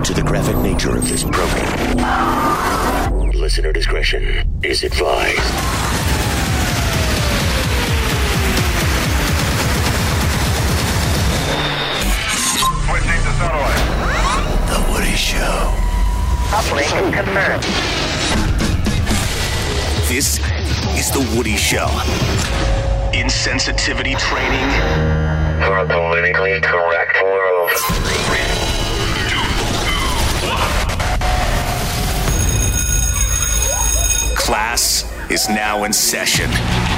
to the graphic nature of this program. Listener discretion is advised. Switching to satellite. The Woody Show. Operation confirmed. This is The Woody Show. Insensitivity training For a politically correct world. Class is now in session.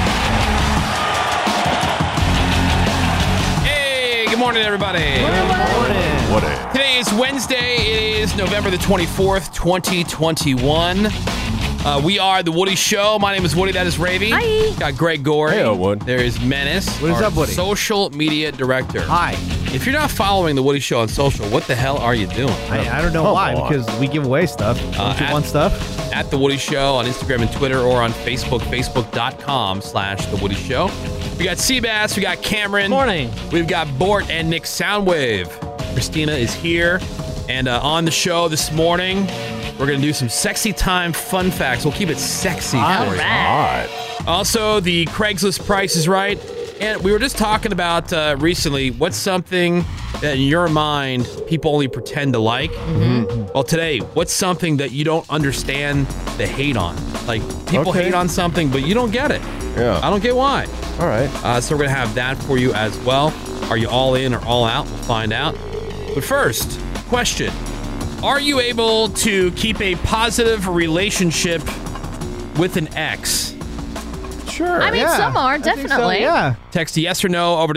Hey, good morning, everybody. What Today is Wednesday. It is November the 24th, 2021. We are The Woody Show. My name is Woody. That is Ravy. Hi. Got Greg Gorey. Hey, Wood. There is Menace. What is our up, Woody? Social media director. Hi. If you're not following The Woody Show on social, what the hell are you doing? I don't know why, because we give away stuff. Don't you want stuff? At The Woody Show on Instagram and Twitter, or on Facebook, facebook.com/The Woody Show. We got Seabass. We got Cameron. Morning. We've got Bort and Nick Soundwave. Christina is here. And on the show this morning, we're going to do some sexy time fun facts. We'll keep it sexy for you. right. Also, the Craigslist Price is Right. And we were just talking about recently, what's something that in your mind people only pretend to like? Mm-hmm. Well, today, what's something that you don't understand the hate on? Like, people hate on something, but you don't get it. Yeah. I don't get why. All right. So we're going to have that for you as well. Are you all in or all out? We'll find out. But first, question. Are you able to keep a positive relationship with an ex? Sure. I mean, some are, definitely. Yeah. Text yes or no over to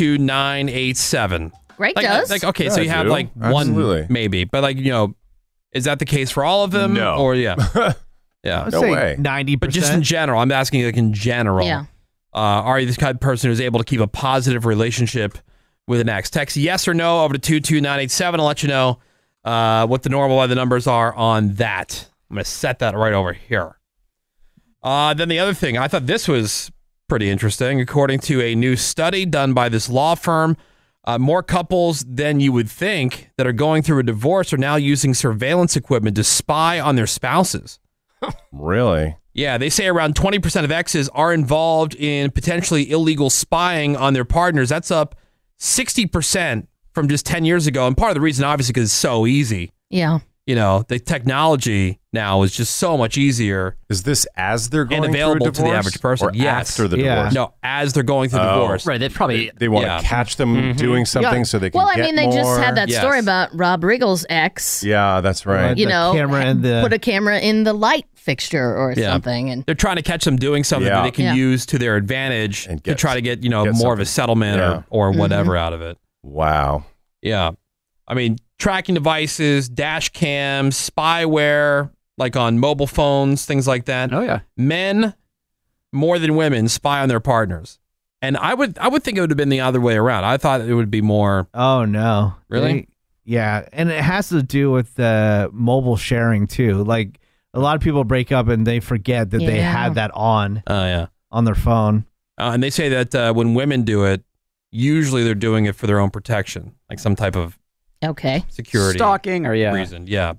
22987. Greg does. Okay, Yeah, so I you have do. like Absolutely. one maybe, but is that the case for all of them? No. Or yeah. Yeah. No way. 90%. But just in general, I'm asking you like in general. Yeah. Are you the kind of person who's able to keep a positive relationship with an ex? Text yes or no over to 22987. I'll let you know what the numbers are on that. I'm going to set that right over here. Then the other thing, I thought this was pretty interesting. According to a new study done by this law firm, more couples than you would think that are going through a divorce are now using surveillance equipment to spy on their spouses. Really? Yeah, they say around 20% of exes are involved in potentially illegal spying on their partners. That's up 60% from just 10 years ago. And part of the reason, obviously, because it's so easy. Yeah. You know, the technology now is just so much easier. Is this as they're going And available through a to the divorce, average person. or Yes. after the Yeah. divorce? No, as they're going through divorce. Right, they probably... They want Yeah. to catch them doing something so they can Well, I get mean, they just more. had that Yes. story about Rob Riggle's ex. Yeah, that's right. You The know, camera and the- put a camera in the light fixture or Yeah. something. And They're trying to catch them doing something Yeah. that they can Yeah. use to their advantage And to get- try to get, get more of a something. settlement Yeah. or whatever out of it. Wow. Yeah. I mean, tracking devices, dash cams, spyware, like on mobile phones, things like that. Oh, yeah. Men, more than women, spy on their partners. And I would think it would have been the other way around. I thought it would be more. Oh, no. Really? Yeah. And it has to do with mobile sharing, too. Like, a lot of people break up and they forget that they Yeah. had that on Yeah. their phone. And they say that when women do it, usually they're doing it for their own protection, like some type of okay. security Stalking or, yeah. reason. Yeah.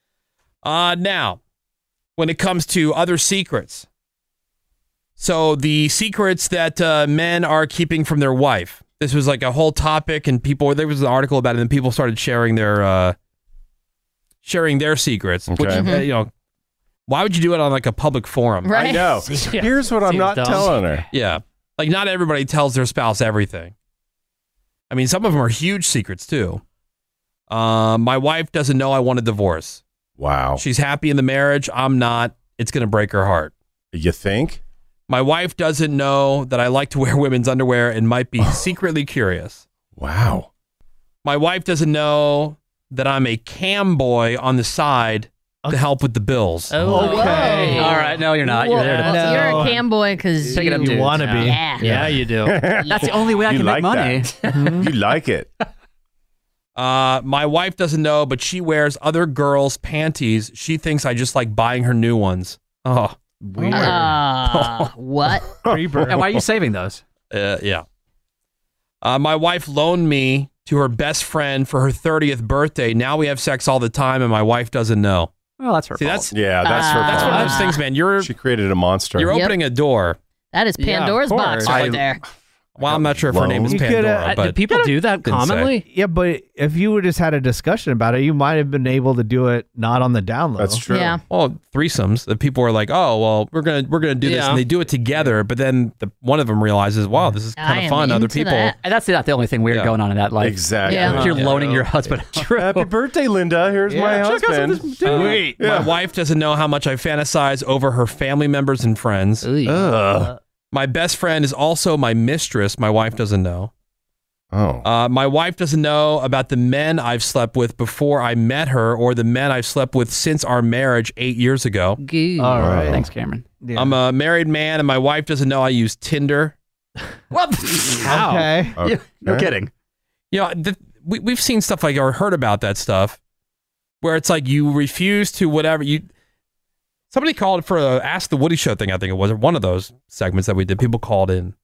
Now, when it comes to other secrets, so the secrets that men are keeping from their wife. This was like a whole topic, and there was an article about it, and people started sharing their secrets. Which, Okay. why would you do it on like a public forum? Right. I know. Yeah. Here's what I'm Seems not dumb. telling her. Yeah. Like, not everybody tells their spouse everything. I mean, some of them are huge secrets, too. My wife doesn't know I want a divorce. Wow. She's happy in the marriage. I'm not. It's going to break her heart. You think? My wife doesn't know that I like to wear women's underwear and might be secretly curious. Wow. My wife doesn't know that I'm a cam boy on the side to help with the bills. Oh, Okay. All right. No, you're not. You're there to... No. You're a cam boy because Pick it up, You dudes. want to be. Yeah. Yeah, you do. That's the only way I You can like make money. that. You like it. My wife doesn't know, but she wears other girls' panties. She thinks I just like buying her new ones. Oh, Weird. What? Creeper. And why are you saving those? yeah. My wife loaned me to her best friend for her 30th birthday. Now we have sex all the time, and my wife doesn't know. Well, that's her See, fault. that's That's her that's fault. one of those things, man. She created a monster. You're opening a door. That is Yeah, of Pandora's box course. right there. Well, I'm not sure if her name is You could, Pandora, but do people do that didn't say. commonly? Yeah, but if you would just had a discussion about it, you might have been able to do it not on the down low. That's true. Yeah. Well, threesomes. The people are like, "Oh, well, we're gonna do this," Yeah. and they do it together. But then one of them realizes, "Wow, this is I kind of am fun." Other into people, that. And that's not the only thing weird Yeah. going on in that life. Exactly. Yeah. You're loaning your husband. Happy birthday, Linda. Here's my husband. Wait, my wife doesn't know how much I fantasize over her family members and friends. Ugh. My best friend is also my mistress. My wife doesn't know. Oh. My wife doesn't know about the men I've slept with before I met her, or the men I've slept with since our marriage 8 years ago. Good. All right. Thanks, Cameron. Yeah. I'm a married man, and my wife doesn't know I use Tinder. What? Okay. Okay. No kidding. You know, we've seen stuff like or heard about that stuff where it's like you refuse to whatever you. Somebody called for a Ask the Woody Show thing. I think it was one of those segments that we did. People called in,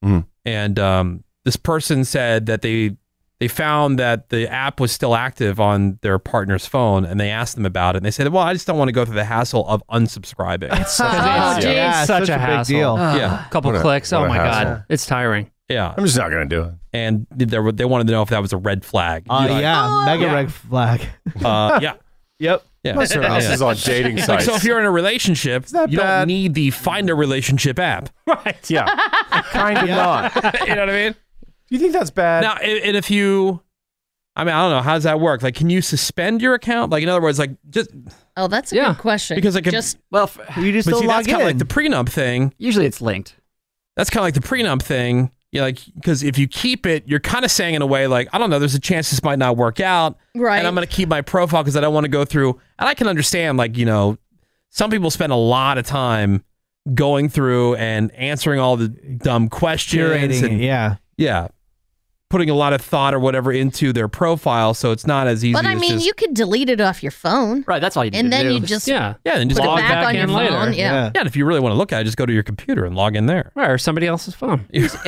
and this person said that they found that the app was still active on their partner's phone, and they asked them about it. And they said, "Well, I just don't want to go through the hassle of unsubscribing." Oh, geez. Yeah, Such a big hassle. deal. Yeah. A couple What a- clicks. what Oh a my hassle. God. It's tiring. Yeah, I'm just not going to do it. and they wanted to know if that was a red flag. Yeah, mega red flag. Yeah. Yep. Yeah. This is on dating Like, sites. so if you're in a relationship, not you bad. don't need the Find a Relationship app. Right. Yeah. kind of not. You know what I mean? Do you think that's bad? Now, and if you, I mean, I don't know, how does that work? Like, can you suspend your account? Like, in other words, like, just Oh, that's a Yeah. good question. because, like, just Well, You just but don't see, log that's kind of like in. the prenup thing. usually it's linked. That's kind of like the prenup thing. You know, like, because if you keep it, you're kind of saying in a way, like, I don't know, there's a chance this might not work out. Right. And I'm going to keep my profile because I don't want to go through. And I can understand, like, you know, some people spend a lot of time going through and answering all the dumb questions. curating and, it. Yeah. yeah. Putting a lot of thought or whatever into their profile. So it's not as easy But I as mean, just, you could delete it off your phone, Right, that's all you need and to then do. you just Yeah. yeah, and just put it log back back on your in later. phone. Yeah. yeah, and if you really want to look at it, just go to your computer and log in there. Or somebody else's phone.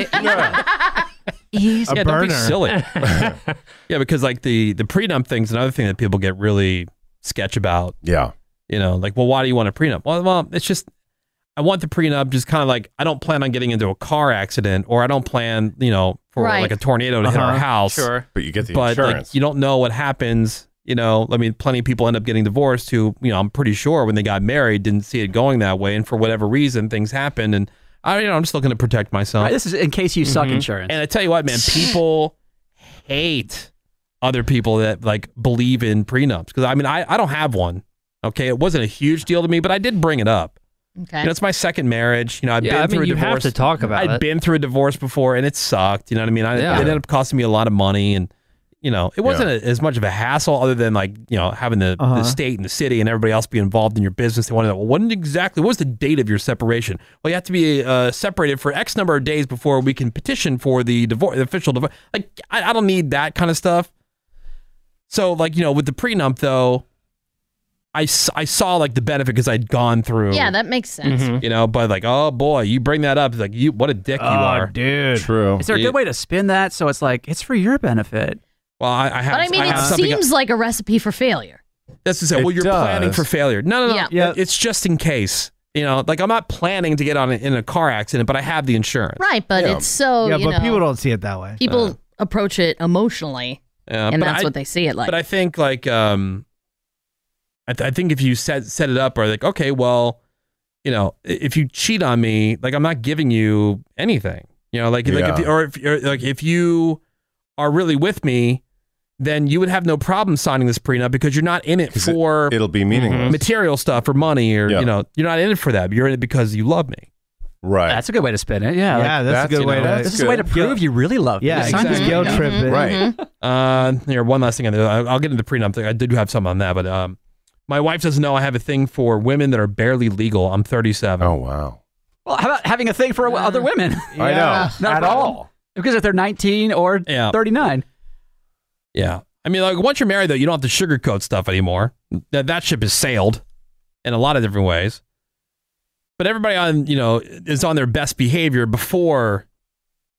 Yeah, don't be burner. silly. Yeah, because like the prenup thing's another thing that people get really sketch about. Yeah. You know, like, well, why do you want a prenup? Well, it's just I want the prenup just kind of like I don't plan on getting into a car accident, or I don't plan, you know, for Right. like a tornado to hit our house. Sure. But you get the But insurance. like, you don't know what happens. You know, I mean, plenty of people end up getting divorced who, you know, I'm pretty sure when they got married didn't see it going that way, and for whatever reason things happen, and I'm just looking to protect myself. Right, this is in case you suck insurance. And I tell you what, man, people hate other people that like believe in prenups, because I mean, I don't have one. Okay, it wasn't a huge deal to me, but I did bring it up. Okay. You know, it's my second marriage. You know, I've Yeah, been I through mean, a you divorce. have to talk about I'd it. been through a divorce before, and it sucked. You know what I mean? Yeah. It ended up costing me a lot of money, and you know, it wasn't as much of a hassle, other than like, you know, having the state and the city and everybody else be involved in your business. They want to know, well, what was the date of your separation? Well, you have to be separated for X number of days before we can petition for the divorce, the official divorce. Like, I don't need that kind of stuff. So, like, you know, with the prenup though, I saw like the benefit because I'd gone through. Yeah, that makes sense. You know, but like, oh boy, you bring that up, it's like, what a dick you are. dude. True. Is there a good way to spin that so it's like it's for your benefit? Well, I have. But I mean, it have something- seems like a recipe for failure. That's to say, well, It you're planning does. for failure. No. Yeah. Yeah. It's just in case. You know, like I'm not planning to get in a car accident, but I have the insurance. Right, but it's so, Yeah, you but know, people don't see it that way. people approach it emotionally, and but that's I- what they see it like. But I think like I think if you set it up, or like, okay, well, you know, if you cheat on me, like I'm not giving you anything. You know, like if you are really with me, then you would have no problem signing this prenup because you're not in it for It'll be meaningless. material stuff or money, or Yeah. you know, you're not in it for that. You're in it because you love me. Right. That's a good way to spin it. Yeah. Yeah, that's a good way to. This is a way to prove you really love me. Yeah, Sign this exactly. Guilt prenup. trip it. Right. Here, one last thing. I'll get into the prenup thing. I did have some on that, but my wife doesn't know I have a thing for women that are barely legal. I'm 37. Oh, wow. Well, how about having a thing for other women? I know. Not a At problem. all. Because if they're 19 or Yeah. 39. Yeah. I mean, like, once you're married, though, you don't have to sugarcoat stuff anymore. That ship has sailed in a lot of different ways. But everybody is on their best behavior before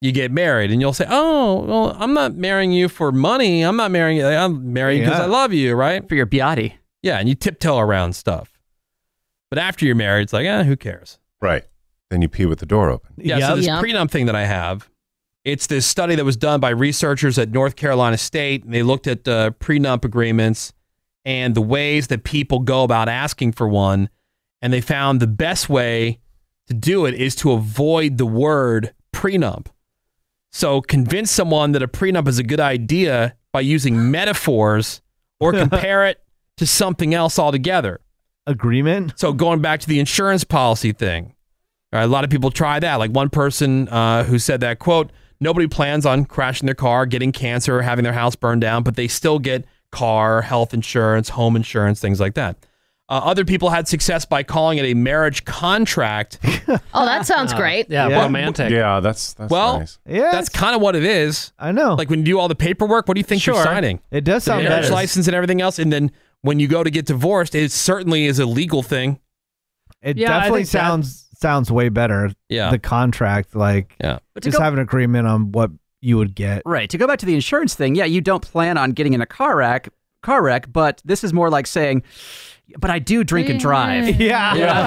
you get married, and you'll say, "Oh, well, I'm not marrying you for money. I'm not marrying you. I'm marrying you because I love you, right? For your biati." Yeah, and you tiptoe around stuff. But after you're married, it's like, who cares? Right. Then you pee with the door open. Yeah, so this prenup thing that I have, it's this study that was done by researchers at North Carolina State, and they looked at prenup agreements and the ways that people go about asking for one, and they found the best way to do it is to avoid the word prenup. So convince someone that a prenup is a good idea by using metaphors or compare it to something else altogether. Agreement? So going back to the insurance policy thing, all right, a lot of people try that. Like one person who said that, quote, nobody plans on crashing their car, getting cancer, or having their house burned down, but they still get car, health insurance, home insurance, things like that. Other people had success by calling it a marriage contract. Oh, that sounds great. Yeah, romantic. Yeah, that's nice. Yeah, that's kind of what it is. I know. Like when you do all the paperwork, what do you think you're signing? It does sound the marriage better. license and everything else, and then when you go to get divorced, it certainly is a legal thing. It definitely sounds way better. Yeah. The contract, like just have an agreement on what you would get. Right. To go back to the insurance thing, you don't plan on getting in a car wreck, but this is more like saying, but I do drink and drive. Yeah.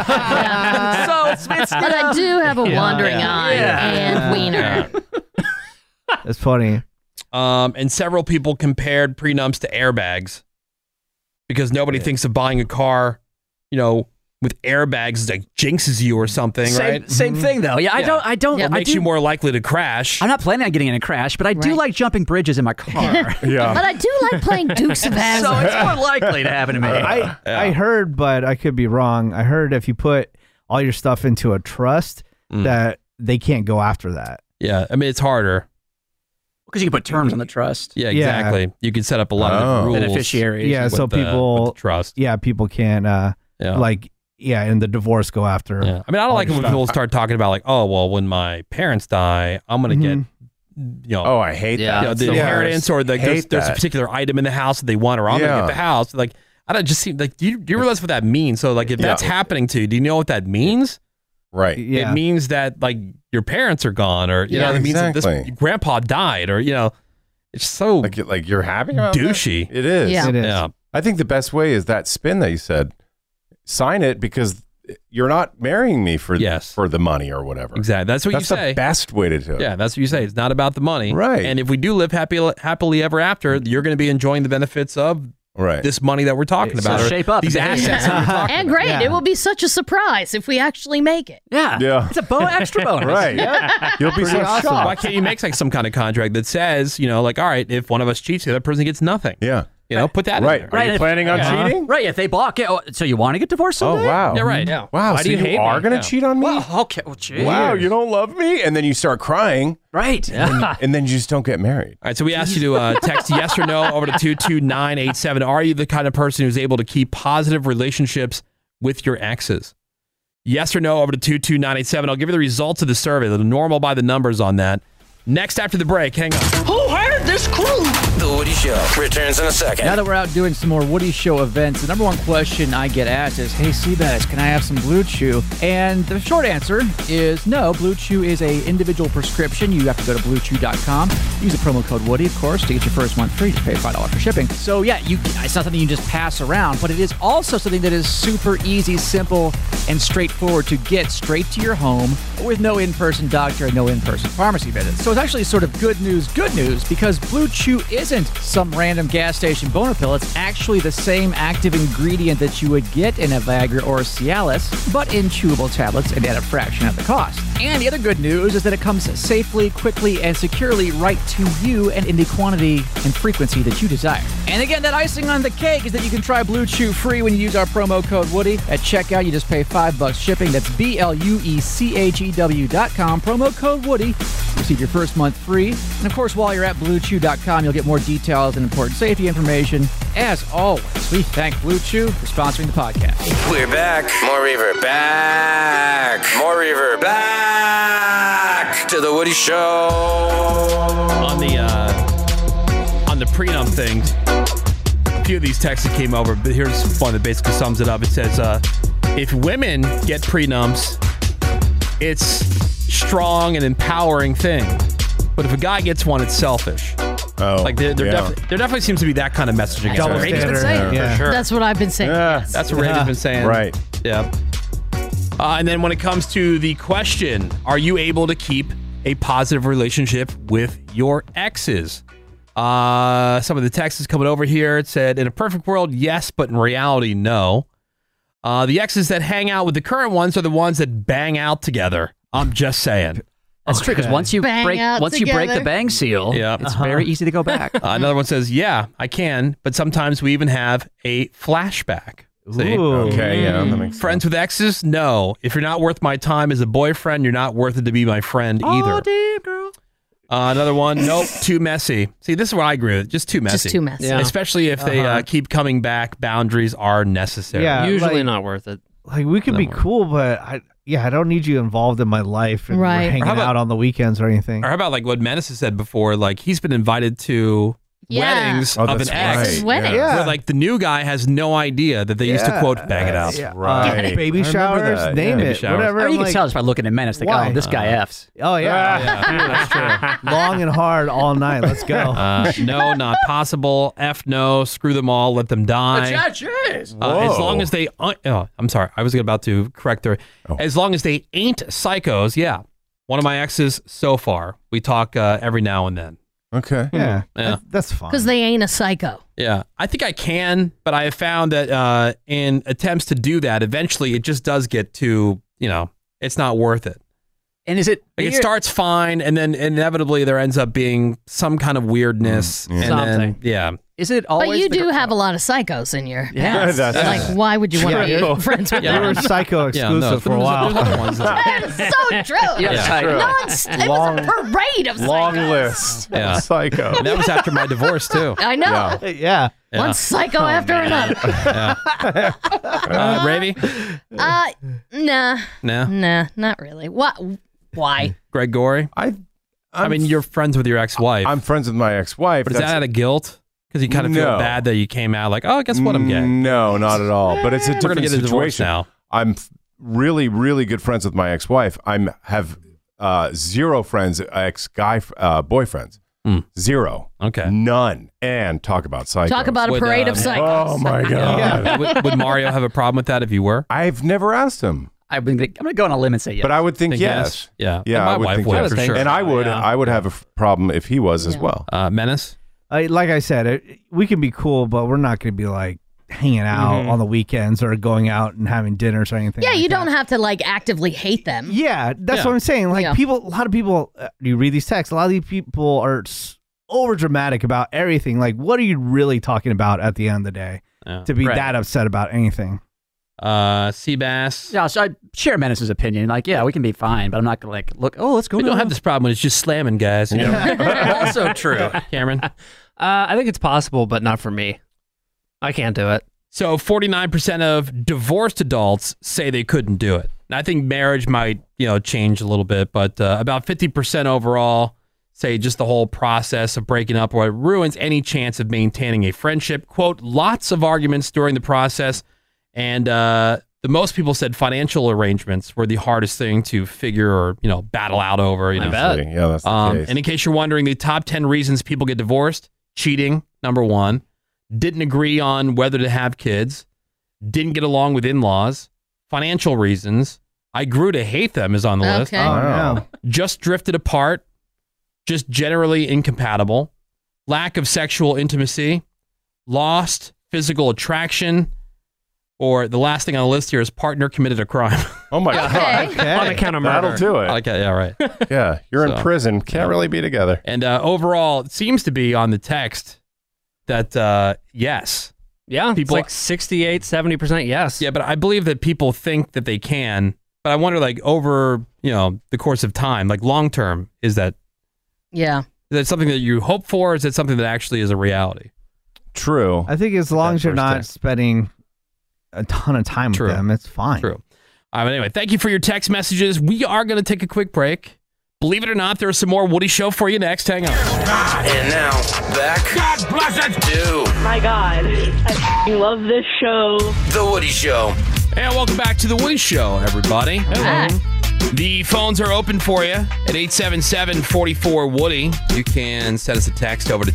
So it's But I do have a wandering eye and wiener. It's funny. And several people compared prenups to airbags because nobody thinks of buying a car, with airbags like jinxes you or something, right? Same thing though. Yeah, I don't. It makes you more likely to crash. I'm not planning on getting in a crash, but I do like jumping bridges in my car. But I do like playing Dukes of Hazzard. So it's more likely to happen to me. I heard, but I could be wrong. I heard if you put all your stuff into a trust, that they can't go after that. Yeah, I mean it's harder. Because you can put terms on the trust. Yeah, exactly. You can set up a lot of different rules. Beneficiaries. Yeah, so people with the trust. Yeah, people can't in the divorce go after. Yeah. I mean, I don't like it when people start talking about like, oh, well, when my parents die, I'm going to get, Oh, I hate that. the inheritance or there's a particular item in the house that they want, or I'm going to get the house. Like, I don't just seem like, do you realize what that means? So like, if that's happening to you, do you know what that means? Right. Yeah. It means that like your parents are gone, or you know, it means that this grandpa died, or it's so like you're happy about douchey. That? It is. Yeah. It is. Yeah. I think the best way is that spin that you said. Sign it because you're not marrying me for the money or whatever. Exactly. That's what you say. That's the best way to do it. Yeah, that's what you say. It's not about the money. Right. And if we do live happily ever after, you're going to be enjoying the benefits of this money that we're talking about. So shape up. These assets that we're talking And about. great. It will be such a surprise if we actually make it. Yeah. Yeah. It's a extra bonus. Right. You'll be so awesome. shocked. Why can't you make like some kind of contract that says, like, all right, if one of us cheats, the other person gets nothing. Yeah. Put that Right. in there. Are you planning on cheating? Right. If they balk, so you want to get divorced Oh, someday? wow. Yeah, right. Yeah. Wow. Why So do you hate are me? going to cheat on me? Well, okay. Well, geez. Wow. You don't love me? And then you start crying. Right. And then you just don't get married. All right, so we asked you to text yes or no over to 22987. Are you the kind of person who's able to keep positive relationships with your exes? Yes or no over to 22987. I'll give you the results of the survey, the normal by the numbers on that. Next after the break. Hang on. Who hired this crew? The Woody Show returns in a second. Now that we're out doing some more Woody Show events, the number one question I get asked is, hey, Seabass, can I have some Blue Chew? And the short answer is no. Blue Chew is a individual prescription. You have to go to BlueChew.com. Use the promo code Woody, of course, to get your first month free. Just pay $5 for shipping. So, yeah, it's not something you just pass around, but it is also something that is super easy, simple, and straightforward to get straight to your home with no in-person doctor and no in-person pharmacy visits. So it's actually sort of good news, because Blue Chew isn't some random gas station boner pill. It's actually the same active ingredient that you would get in a Viagra or a Cialis, but in chewable tablets and at a fraction of the cost. And the other good news is that it comes safely, quickly, and securely right to you and in the quantity and frequency that you desire. And again, that icing on the cake is that you can try Blue Chew free when you use our promo code Woody. At checkout, you just pay $5 shipping. That's BLUECHEW.com. Promo code Woody. Receive your first month free. And of course, while you're at BlueChew.com, you'll get more details and important safety information. As always, we thank Blue Chew for sponsoring the podcast. We're back. More reverb. Back. More reverb. Back to the Woody Show. On the prenup thing, a few of these texts that came over, but here's one that basically sums it up. It says, if women get prenups, it's strong and empowering thing. But if a guy gets one, it's selfish. Oh, like there definitely seems to be that kind of messaging. Double out there. standard. Yeah. For sure. That's what I've been saying. Yes. That's what Raven's been saying. Right. Yeah. And then when it comes to the question, are you able to keep a positive relationship with your exes? Some of the text is coming over here. It said, in a perfect world, yes, but in reality, no. The exes that hang out with the current ones are the ones that bang out together. I'm just saying. That's true, because once you break the bang seal, it's very easy to go back. Another one says, yeah, I can, but sometimes we even have a flashback. See? Okay, yeah, that makes Friends with exes? No. If you're not worth my time as a boyfriend, you're not worth it to be my friend either. Oh, damn, girl. Another one, nope, too messy. See, this is what I agree with. Just too messy. Just too messy. Yeah. Especially if they keep coming back, boundaries are necessary. Yeah, Usually like- not worth it. Like, we could be cool, but I don't need you involved in my life and Right. we're hanging out on the weekends or anything. Or how about like what Menace has said before? Like he's been invited to weddings of an ex. Weddings. Yeah. Where like the new guy has no idea that they used to quote bang it out. Yeah. Right. Baby I remember showers, that, name Baby it, showers. whatever. I mean, you I'm can tell just by looking at Menace, like, why? oh, this guy F's. Oh, yeah. That's true. Long and hard all night. Let's go. No, not possible. F no. Screw them all. Let them die. As long as they, I'm sorry, I was about to correct her. As long as they ain't psychos, yeah. One of my exes so far. We talk every now and then. Okay. Yeah. Yeah. That's fine. Because they ain't a psycho. Yeah, I think I can, but I have found that in attempts to do that, eventually it just does get to, it's not worth it. And is it Like it starts fine, and then inevitably there ends up being some kind of weirdness. And Something. then, Is it always? But you do have a lot of psychos in your Yeah, house. Like, why would you want to be friends with We were them? psycho exclusive for a while. That is so true. Yeah, true. No one's, it was a parade of Long psychos. list. Yeah. Psycho. And that was after my divorce too. I know. Yeah. One psycho after another. Ravy? Nah. No. Nah, not really. What? Why? Greg Gorey? I mean, you're friends with your ex-wife. I'm friends with my ex-wife. But is that out of guilt? Because you kind of feel No. bad that you came out like, oh, guess what? I'm gay. No, not at all. But it's a We're gonna different get a divorce situation. now. I'm really, really good friends with my ex-wife. Have zero friends, boyfriends. Zero. Okay. None. And talk about psychos. Talk about a parade of psychos. Oh my god. Would Mario have a problem with that if you were? I've never asked him. I'm going to go on a limb and say yes. But I would think Think yes. yes? Yeah. Yeah, And my I would wife think would, yes. for sure. And I would. Yeah. I would have a problem if he was as well. Menace? Like I said, we can be cool, but we're not going to be like hanging out on the weekends or going out and having dinners or anything. Yeah, like you that. don't have to like actively hate them. Yeah, that's what I'm saying. Like a lot of people, you read these texts, a lot of these people are over dramatic about everything. Like, what are you really talking about at the end of the day to be that upset about anything? Seabass. Yeah, so I share Menace's opinion. Like, yeah, we can be fine, but I'm not going to look, let's go. We don't have this problem when it's just slamming guys. Also true. Cameron? I think it's possible, but not for me. I can't do it. So 49% of divorced adults say they couldn't do it. And I think marriage might, change a little bit, but about 50% overall say just the whole process of breaking up or it ruins any chance of maintaining a friendship. Quote, lots of arguments during the process. And the most people said financial arrangements were the hardest thing to figure or, battle out over. I bet. Yeah, that's the case. And in case you're wondering, the top 10 reasons people get divorced, cheating, number one, didn't agree on whether to have kids, didn't get along with in-laws, financial reasons, I grew to hate them is on the list. Oh, no. Just drifted apart, just generally incompatible, lack of sexual intimacy, lost physical attraction, or the last thing on the list here is partner committed a crime. Oh my God. Okay. On account of murder. That'll do it. Okay, yeah, right. Yeah, you're in So- prison. Can't really be together. And overall, it seems to be on the text that yes. Yeah, People- it's like 68, 70% yes. Yeah, but I believe that people think that they can. But I wonder, like, over, the course of time, like long term, is that something that you hope for? Or is it something that actually is a reality? True. I think as long as you're first not text. spending a ton of time True. with them, it's fine. True. But anyway, thank you for your text messages. We are going to take a quick break. Believe it or not, there's some more Woody Show for you next. Hang on. And now, back to My God, I f***ing love this show. The Woody Show. And welcome back to The Woody Show, everybody. Hi. The phones are open for you at 877-44-WOODY. You can send us a text over to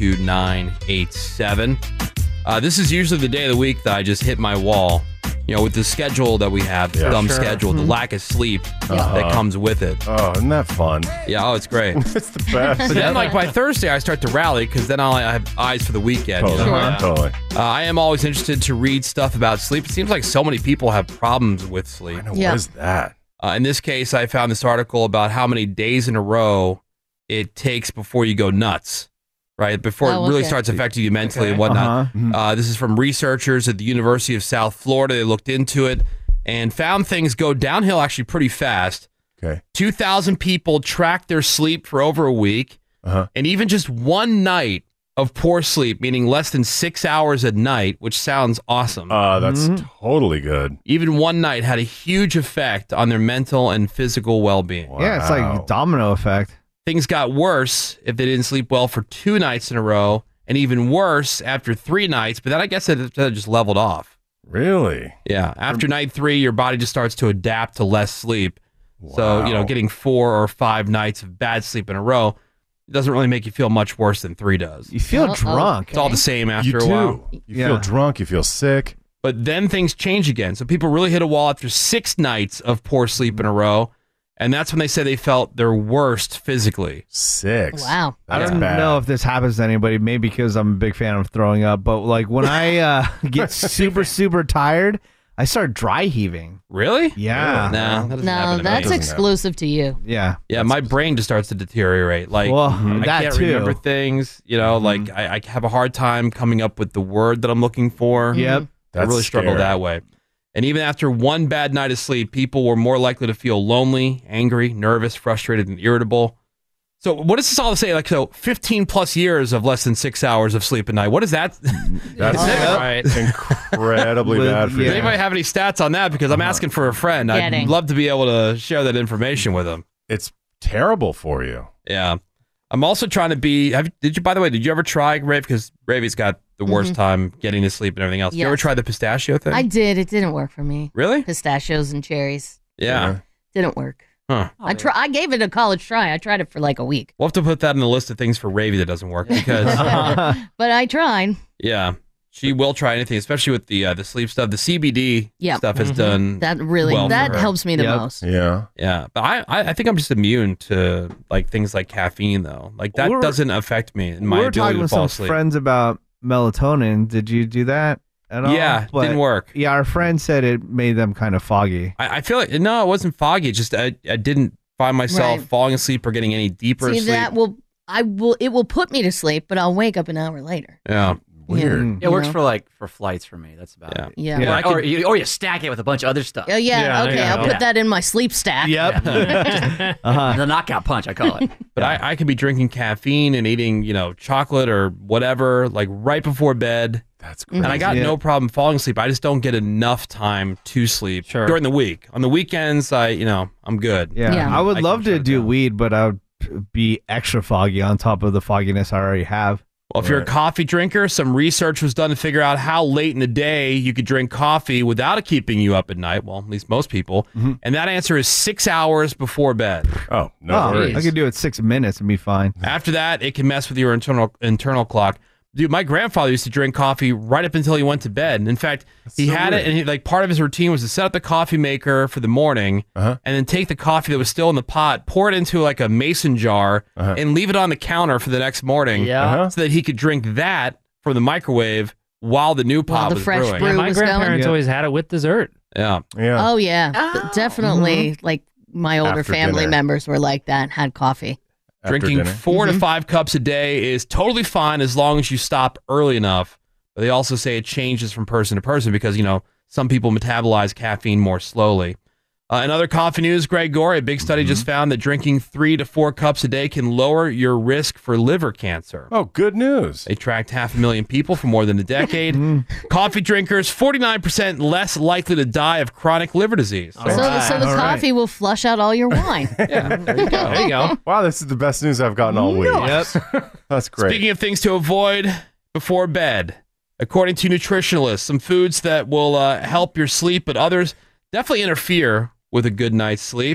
22987. This is usually the day of the week that I just hit my wall. You know, with the schedule that we have, the dumb schedule, the lack of sleep that comes with it. Oh, isn't that fun? Yeah, it's great. It's the best. But then, like, by Thursday, I start to rally because then I have eyes for the weekend. Totally. You know? Totally. I am always interested to read stuff about sleep. It seems like so many people have problems with sleep. I know, what is that? In this case, I found this article about how many days in a row it takes before you go nuts. Right, before it really starts affecting you mentally and whatnot. This is from researchers at the University of South Florida. They looked into it and found things go downhill actually pretty fast. Okay, 2,000 people tracked their sleep for over a week, and even just one night of poor sleep, meaning less than 6 hours a night, which sounds awesome. That's totally good. Even one night had a huge effect on their mental and physical well-being. Yeah, it's like domino effect. Things got worse if they didn't sleep well for 2 nights in a row, and even worse after 3 nights, but then I guess it just leveled off. Really? Yeah. After night 3, your body just starts to adapt to less sleep. Wow. So, you know, getting 4 or 5 nights of bad sleep in a row doesn't really make you feel much worse than 3 does. You feel drunk. It's all the same after you a while. You feel drunk, you feel sick. But then things change again. So people really hit a wall after 6 nights of poor sleep in a row. And that's when they say they felt their worst physically. 6. Wow. I don't know if this happens to anybody, maybe because I'm a big fan of throwing up, but like when I get super tired, I start dry heaving. Really? Yeah. No, that doesn't happen to me. that's exclusive to you. Yeah. Yeah, my brain just starts to deteriorate. Like, I can't remember things. You know, like I have a hard time coming up with the word that I'm looking for. Yep. I really struggle that way. And even after one bad night of sleep, people were more likely to feel lonely, angry, nervous, frustrated, and irritable. So what does this all say? Like, so 15 plus years of less than 6 hours of sleep a night. What is that? That's right. Incredibly bad for you. Does anybody have any stats on that? Because I'm asking for a friend. I'd love to be able to share that information with them. It's terrible for you. Yeah. I'm also trying to be. By the way, did you ever try, Rave? Because Ravy's got the worst time getting to sleep and everything else. Did you ever try the pistachio thing? I did. It didn't work for me. Really? Pistachios and cherries. Yeah. Didn't work. Huh. I gave it a college try. I tried it for like a week. We'll have to put that in the list of things for Ravy that doesn't work because. But I tried. Yeah. She will try anything, especially with the sleep stuff. The CBD stuff has done that really well that for her. helps me the most. Yeah, yeah. But I think I'm just immune to like things like caffeine though. Like that doesn't affect me in my we were ability talking to with fall some asleep. friends about melatonin. Did you do that at all? Yeah, didn't work. Yeah, our friend said it made them kind of foggy. I feel like no, it wasn't foggy. It's just I didn't find myself falling asleep or getting any deeper See, asleep. it will put me to sleep, but I'll wake up an hour later. Yeah. Weird. It works for flights for me. That's about it. Yeah. Or you stack it with a bunch of other stuff. Oh yeah, okay. I'll put that in my sleep stack. Yep. The knockout punch, I call it. But I could be drinking caffeine and eating, chocolate or whatever, like right before bed. That's great. And I got no problem falling asleep. I just don't get enough time to sleep during the week. On the weekends, I'm good. Yeah. I would love to do weed, but I would be extra foggy on top of the fogginess I already have. Well, if you're a coffee drinker, some research was done to figure out how late in the day you could drink coffee without it keeping you up at night. Well, at least most people. And that answer is 6 hours before bed. Oh, no worries. I could do it 6 minutes and be fine. After that, it can mess with your internal clock. Dude, my grandfather used to drink coffee right up until he went to bed. And in fact, he had it, and part of his routine was to set up the coffee maker for the morning, and then take the coffee that was still in the pot, pour it into like a mason jar, and leave it on the counter for the next morning, so that he could drink that from the microwave while the new pot was brewing. Yeah, my grandparents always had it with dessert. Yeah. Oh yeah, definitely. Like my older After family dinner. members were like that and had coffee. Drinking 4 to 5 cups a day is totally fine as long as you stop early enough. But they also say it changes from person to person because, some people metabolize caffeine more slowly. In other coffee news, Greg Gore, a big study just found that drinking 3 to 4 cups a day can lower your risk for liver cancer. Oh, good news. They tracked 500,000 people for more than a decade. Coffee drinkers, 49% less likely to die of chronic liver disease. So the coffee will flush out all your wine. Yeah, there you go. There you go. Wow, this is the best news I've gotten all week. Yep. That's great. Speaking of things to avoid before bed, according to nutritionalists, some foods that will help your sleep, but others definitely interfere with a good night's sleep.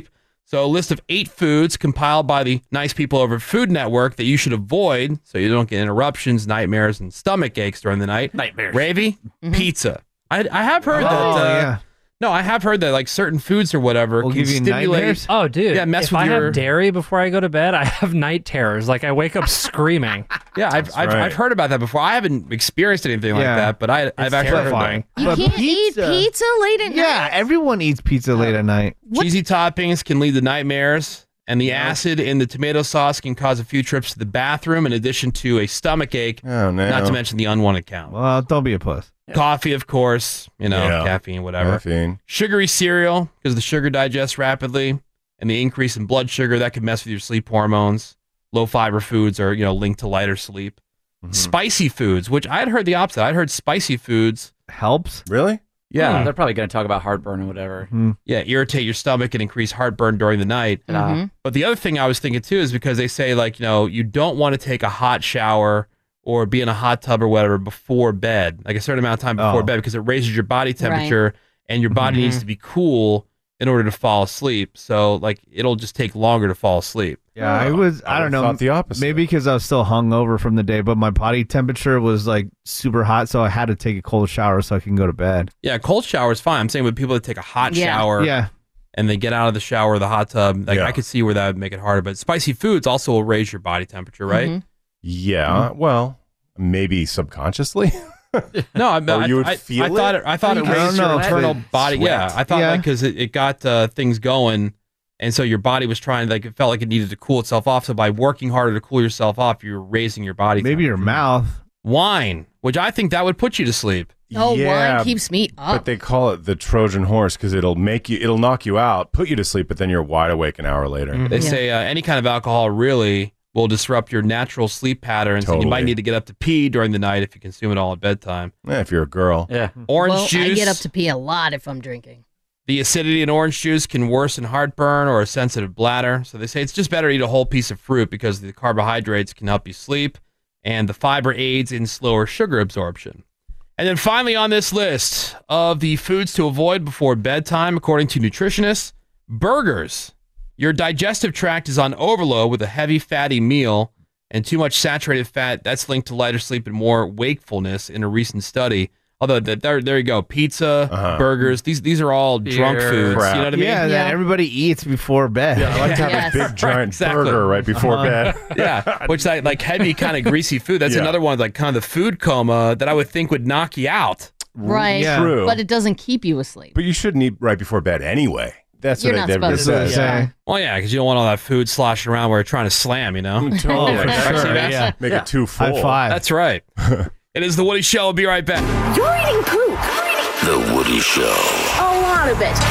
So a list of 8 foods compiled by the nice people over at Food Network that you should avoid so you don't get interruptions, nightmares, and stomach aches during the night. Nightmares. Ravy, pizza. I have heard that. No, I have heard that like certain foods or whatever can give you stimulate. nightmares? Oh, dude. Yeah, mess if with I your. have dairy before I go to bed, I have night terrors. Like I wake up screaming. Yeah, I've heard about that before. I haven't experienced anything like that, but I've actually terrifying. heard You can't eat pizza late at night. Yeah, everyone eats pizza late at night. cheesy toppings can lead to nightmares, and the acid in the tomato sauce can cause a few trips to the bathroom in addition to a stomach ache, Oh, no. not to mention the unwanted count. Well, don't be a puss. Coffee, of course, caffeine, whatever. Caffeine. Sugary cereal, because the sugar digests rapidly, and the increase in blood sugar, that can mess with your sleep hormones. Low fiber foods are, linked to lighter sleep. Spicy foods, which I had heard the opposite. I'd heard spicy foods helps. Really? Yeah. They're probably going to talk about heartburn or whatever. Yeah, irritate your stomach and increase heartburn during the night. But the other thing I was thinking too is because they say you don't want to take a hot shower or be in a hot tub or whatever before bed, like a certain amount of time before bed, because it raises your body temperature and your body needs to be cool in order to fall asleep. So it'll just take longer to fall asleep. Yeah, I don't know. Thought the opposite. Maybe because I was still hungover from the day, but my body temperature was super hot, so I had to take a cold shower so I can go to bed. Yeah, cold shower is fine. I'm saying with people that take a hot shower and they get out of the shower or the hot tub, I could see where that would make it harder. But spicy foods also will raise your body temperature, right? Yeah, well, maybe subconsciously. No, I feel thought it raised your internal body. Sweat. Yeah, I thought because it got things going, and so your body was trying, it felt like it needed to cool itself off. So by working harder to cool yourself off, you're raising your body. Maybe your mouth. Wine, which I think that would put you to sleep. Oh, wine keeps me up. But they call it the Trojan horse because it'll knock you out, put you to sleep, but then you're wide awake an hour later. They say any kind of alcohol really will disrupt your natural sleep patterns, and you might need to get up to pee during the night if you consume it all at bedtime. Yeah, if you're a girl. Yeah. Orange juice. I get up to pee a lot if I'm drinking. The acidity in orange juice can worsen heartburn or a sensitive bladder. So they say it's just better to eat a whole piece of fruit because the carbohydrates can help you sleep, and the fiber aids in slower sugar absorption. And then finally on this list of the foods to avoid before bedtime, according to nutritionists, burgers. Your digestive tract is on overload with a heavy, fatty meal, and too much saturated fat, that's linked to lighter sleep and more wakefulness in a recent study. Although, there you go. Pizza, burgers, these are all drunk foods. Crap. You know what I mean? Yeah, that everybody eats before bed. Yeah, I like to have a big, giant burger right before bed. Yeah, which heavy, kind of greasy food. That's another one, kind of the food coma that I would think would knock you out. Right. True. But it doesn't keep you asleep. But you shouldn't eat right before bed anyway. That's You're what not everybody supposed to. says. Well, yeah, because you don't want all that food sloshing around where you're trying to slam, you know? Totally. For sure, yeah. Make it too full. High five. That's right. It is The Woody Show. We'll be right back. You're eating poop. The Woody Show. A lot of it.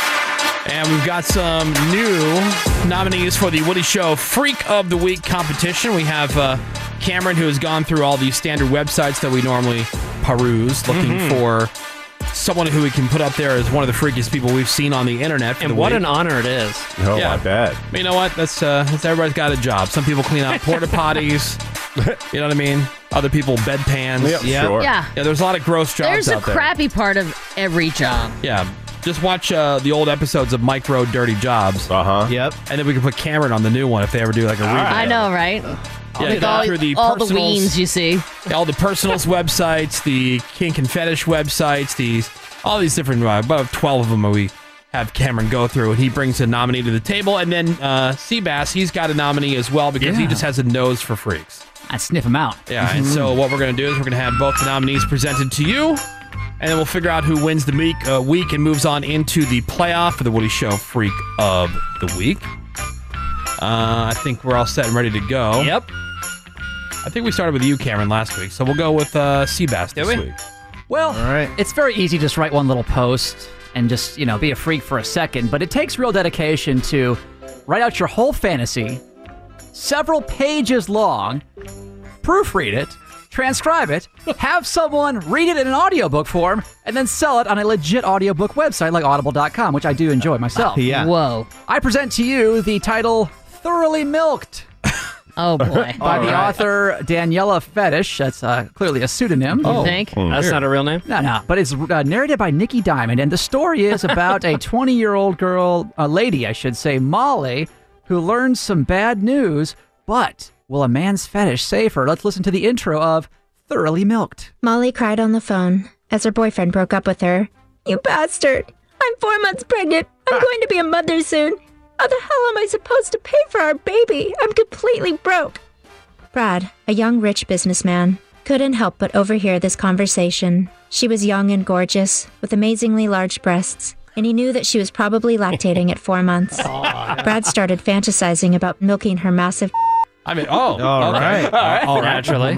And we've got some new nominees for the Woody Show Freak of the Week competition. We have Cameron, who has gone through all the standard websites that we normally peruse, looking for someone who we can put up there as one of the freakiest people we've seen on the internet. For And the what week. an honor it is. Oh, Yeah. I bet. But you know what? That's everybody's got a job. Some people clean out porta potties. You know what I mean? Other people bedpans. Yep, sure. Yeah. Yeah, there's a lot of gross jobs There's a out there. crappy part of every job. Yeah. Just watch the old episodes of Micro Dirty Jobs. Yep. And then we can put Cameron on the new one if they ever do like a revamp. I know, right? Yeah, Like go all through the all the personals. weens you see. All the personals websites, the kink and fetish websites, all these different, about 12 of them we have Cameron go through, and he brings a nominee to the table. And then Seabass, he's got a nominee as well because he just has a nose for freaks. I sniff them out. Yeah, and so what we're going to do is we're going to have both the nominees presented to you, and then we'll figure out who wins the week and moves on into the playoff for the Woody Show Freak of the Week. I think we're all set and ready to go. Yep. I think we started with you, Cameron, last week, so we'll go with Seabass this week. Well, All right. it's very easy to just write one little post and just, be a freak for a second, but it takes real dedication to write out your whole fantasy, several pages long, proofread it, transcribe it, have someone read it in an audiobook form, and then sell it on a legit audiobook website like audible.com, which I do enjoy myself. Yeah. Whoa. I present to you the title Thoroughly Milked. Oh, boy. By the author Daniela Fetish. That's clearly a pseudonym. You think? That's not a real name? No. But it's narrated by Nikki Diamond. And the story is about a 20-year-old girl, a lady, I should say, Molly, who learns some bad news. But will a man's fetish save her? Let's listen to the intro of Thoroughly Milked. Molly cried on the phone as her boyfriend broke up with her. You bastard! I'm 4 months pregnant. I'm going to be a mother soon. How the hell am I supposed to pay for our baby? I'm completely broke. Brad, a young rich businessman, couldn't help but overhear this conversation. She was young and gorgeous, with amazingly large breasts, and he knew that she was probably lactating at 4 months. Brad started fantasizing about milking her massive. I mean, All right. Naturally.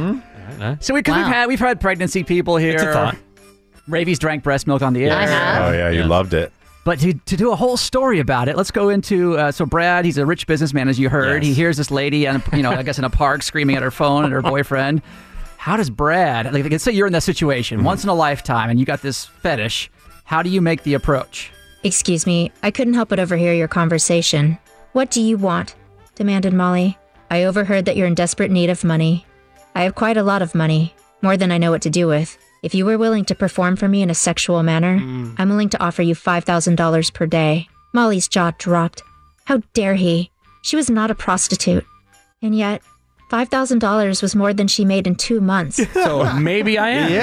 So we've had pregnancy people here. It's a thought. Ravi's drank breast milk on the air. I have. Oh, yeah, you loved it. But to do a whole story about it, let's go into so Brad. He's a rich businessman, as you heard. Yes. He hears this lady, I guess in a park, screaming at her phone at her boyfriend. How does Brad? Like, let's say you're in that situation, once in a lifetime, and you got this fetish. How do you make the approach? Excuse me, I couldn't help but overhear your conversation. What do you want? Demanded Molly. I overheard that you're in desperate need of money. I have quite a lot of money, more than I know what to do with. If you were willing to perform for me in a sexual manner, I'm willing to offer you $5,000 per day. Molly's jaw dropped. How dare he? She was not a prostitute. And yet, $5,000 was more than she made in 2 months. So maybe I am.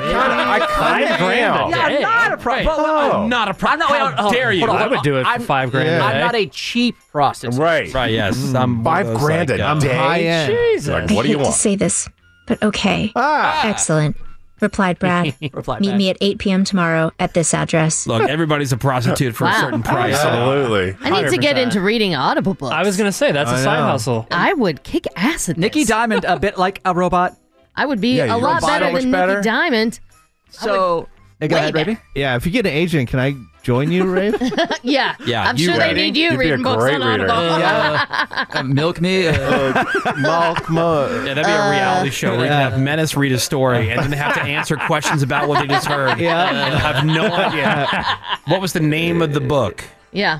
I kind of am. Yeah, I'm not a I'm not a prostitute. How dare you? I would do it for $5 grand a I'm day. not a cheap prostitute. Right. Right, yes. I'm one of those, $5,000 a like, day. high end. Jesus. Like, what do you I hate to want? say this, but okay. Excellent, replied Brad. Meet me at 8 p.m. tomorrow at this address. Look, everybody's a prostitute for a Wow. certain price. Absolutely. I need to get 100%. into reading Audible books. I was going to say, that's a side know. hustle. I would kick ass at this. Nikki Diamond, a bit like a robot. I would be Yeah, a you lot robot better much than better. Nikki Diamond. So, go ahead, way Ravi. Yeah, if you get an agent, can I join you, Rafe? Yeah. Yeah, I'm you sure they ready? need you You'd be a reading books great on reader. Audible. Milk me. Milk mud. Yeah, that'd be a reality show where you have Menace read a story and then they have to answer questions about what they just heard. Yeah. And I have no idea. What was the name of the book? Yeah.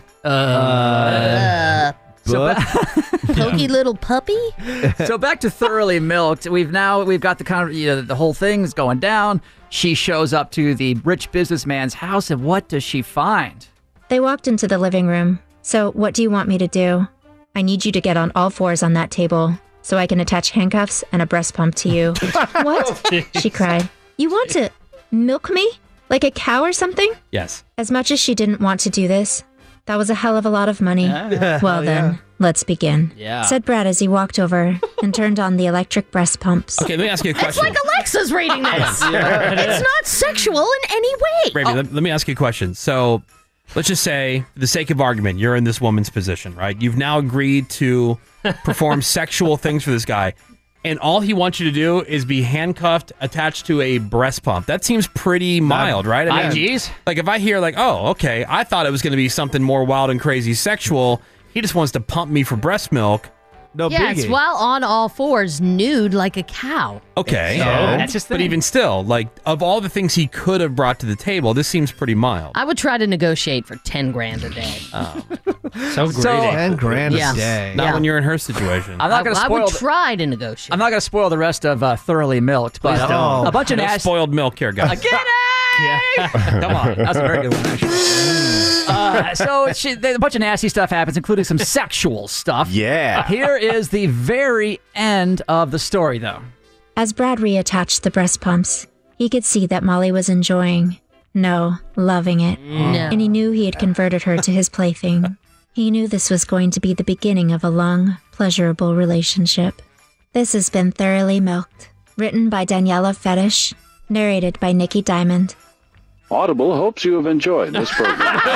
Book? Pokey little puppy? So back to Thoroughly Milked. We've got the whole thing's going down. She shows up to the rich businessman's house, and what does she find? They walked into the living room. So, what do you want me to do? I need you to get on all fours on that table so I can attach handcuffs and a breast pump to you. What? She cried. You want to milk me? Like a cow or something? Yes. As much as she didn't want to do this, that was a hell of a lot of money. Well then, let's begin, said Brad as he walked over and turned on the electric breast pumps. Okay, let me ask you a It's question. like Alexa's reading this. It's not sexual in any way. Ravi, let me ask you a question. So, let's just say, for the sake of argument, you're in this woman's position, right? You've now agreed to perform sexual things for this guy, and all he wants you to do is be handcuffed, attached to a breast pump. That seems pretty mild, right? I mean, IGs? like if I hear like, oh, okay, I thought it was going to be something more wild and crazy sexual. He just wants to pump me for breast milk. No Yes, biggie. while on all fours, nude like a cow. Okay, That's his but thing. even still, like of all the things he could have brought to the table, this seems pretty mild. I would try to negotiate for 10 grand a day. So greedy. 10 grand Yeah. a day. Not Yeah. when you're in her situation. I'm not going to I spoil. would try to negotiate. I'm not going to spoil the rest of Thoroughly Milked, but don't. a bunch of No nasty. spoiled milk here, guys. Get it! Come on, that's a very good one, actually. So a bunch of nasty stuff happens, including some sexual stuff. Yeah. Here is the very end of the story, though. As Brad reattached the breast pumps, he could see that Molly was enjoying, loving it. No. And he knew he had converted her to his plaything. He knew this was going to be the beginning of a long, pleasurable relationship. This has been Thoroughly Milked, written by Daniela Fetish, narrated by Nikki Diamond. Audible hopes you have enjoyed this program.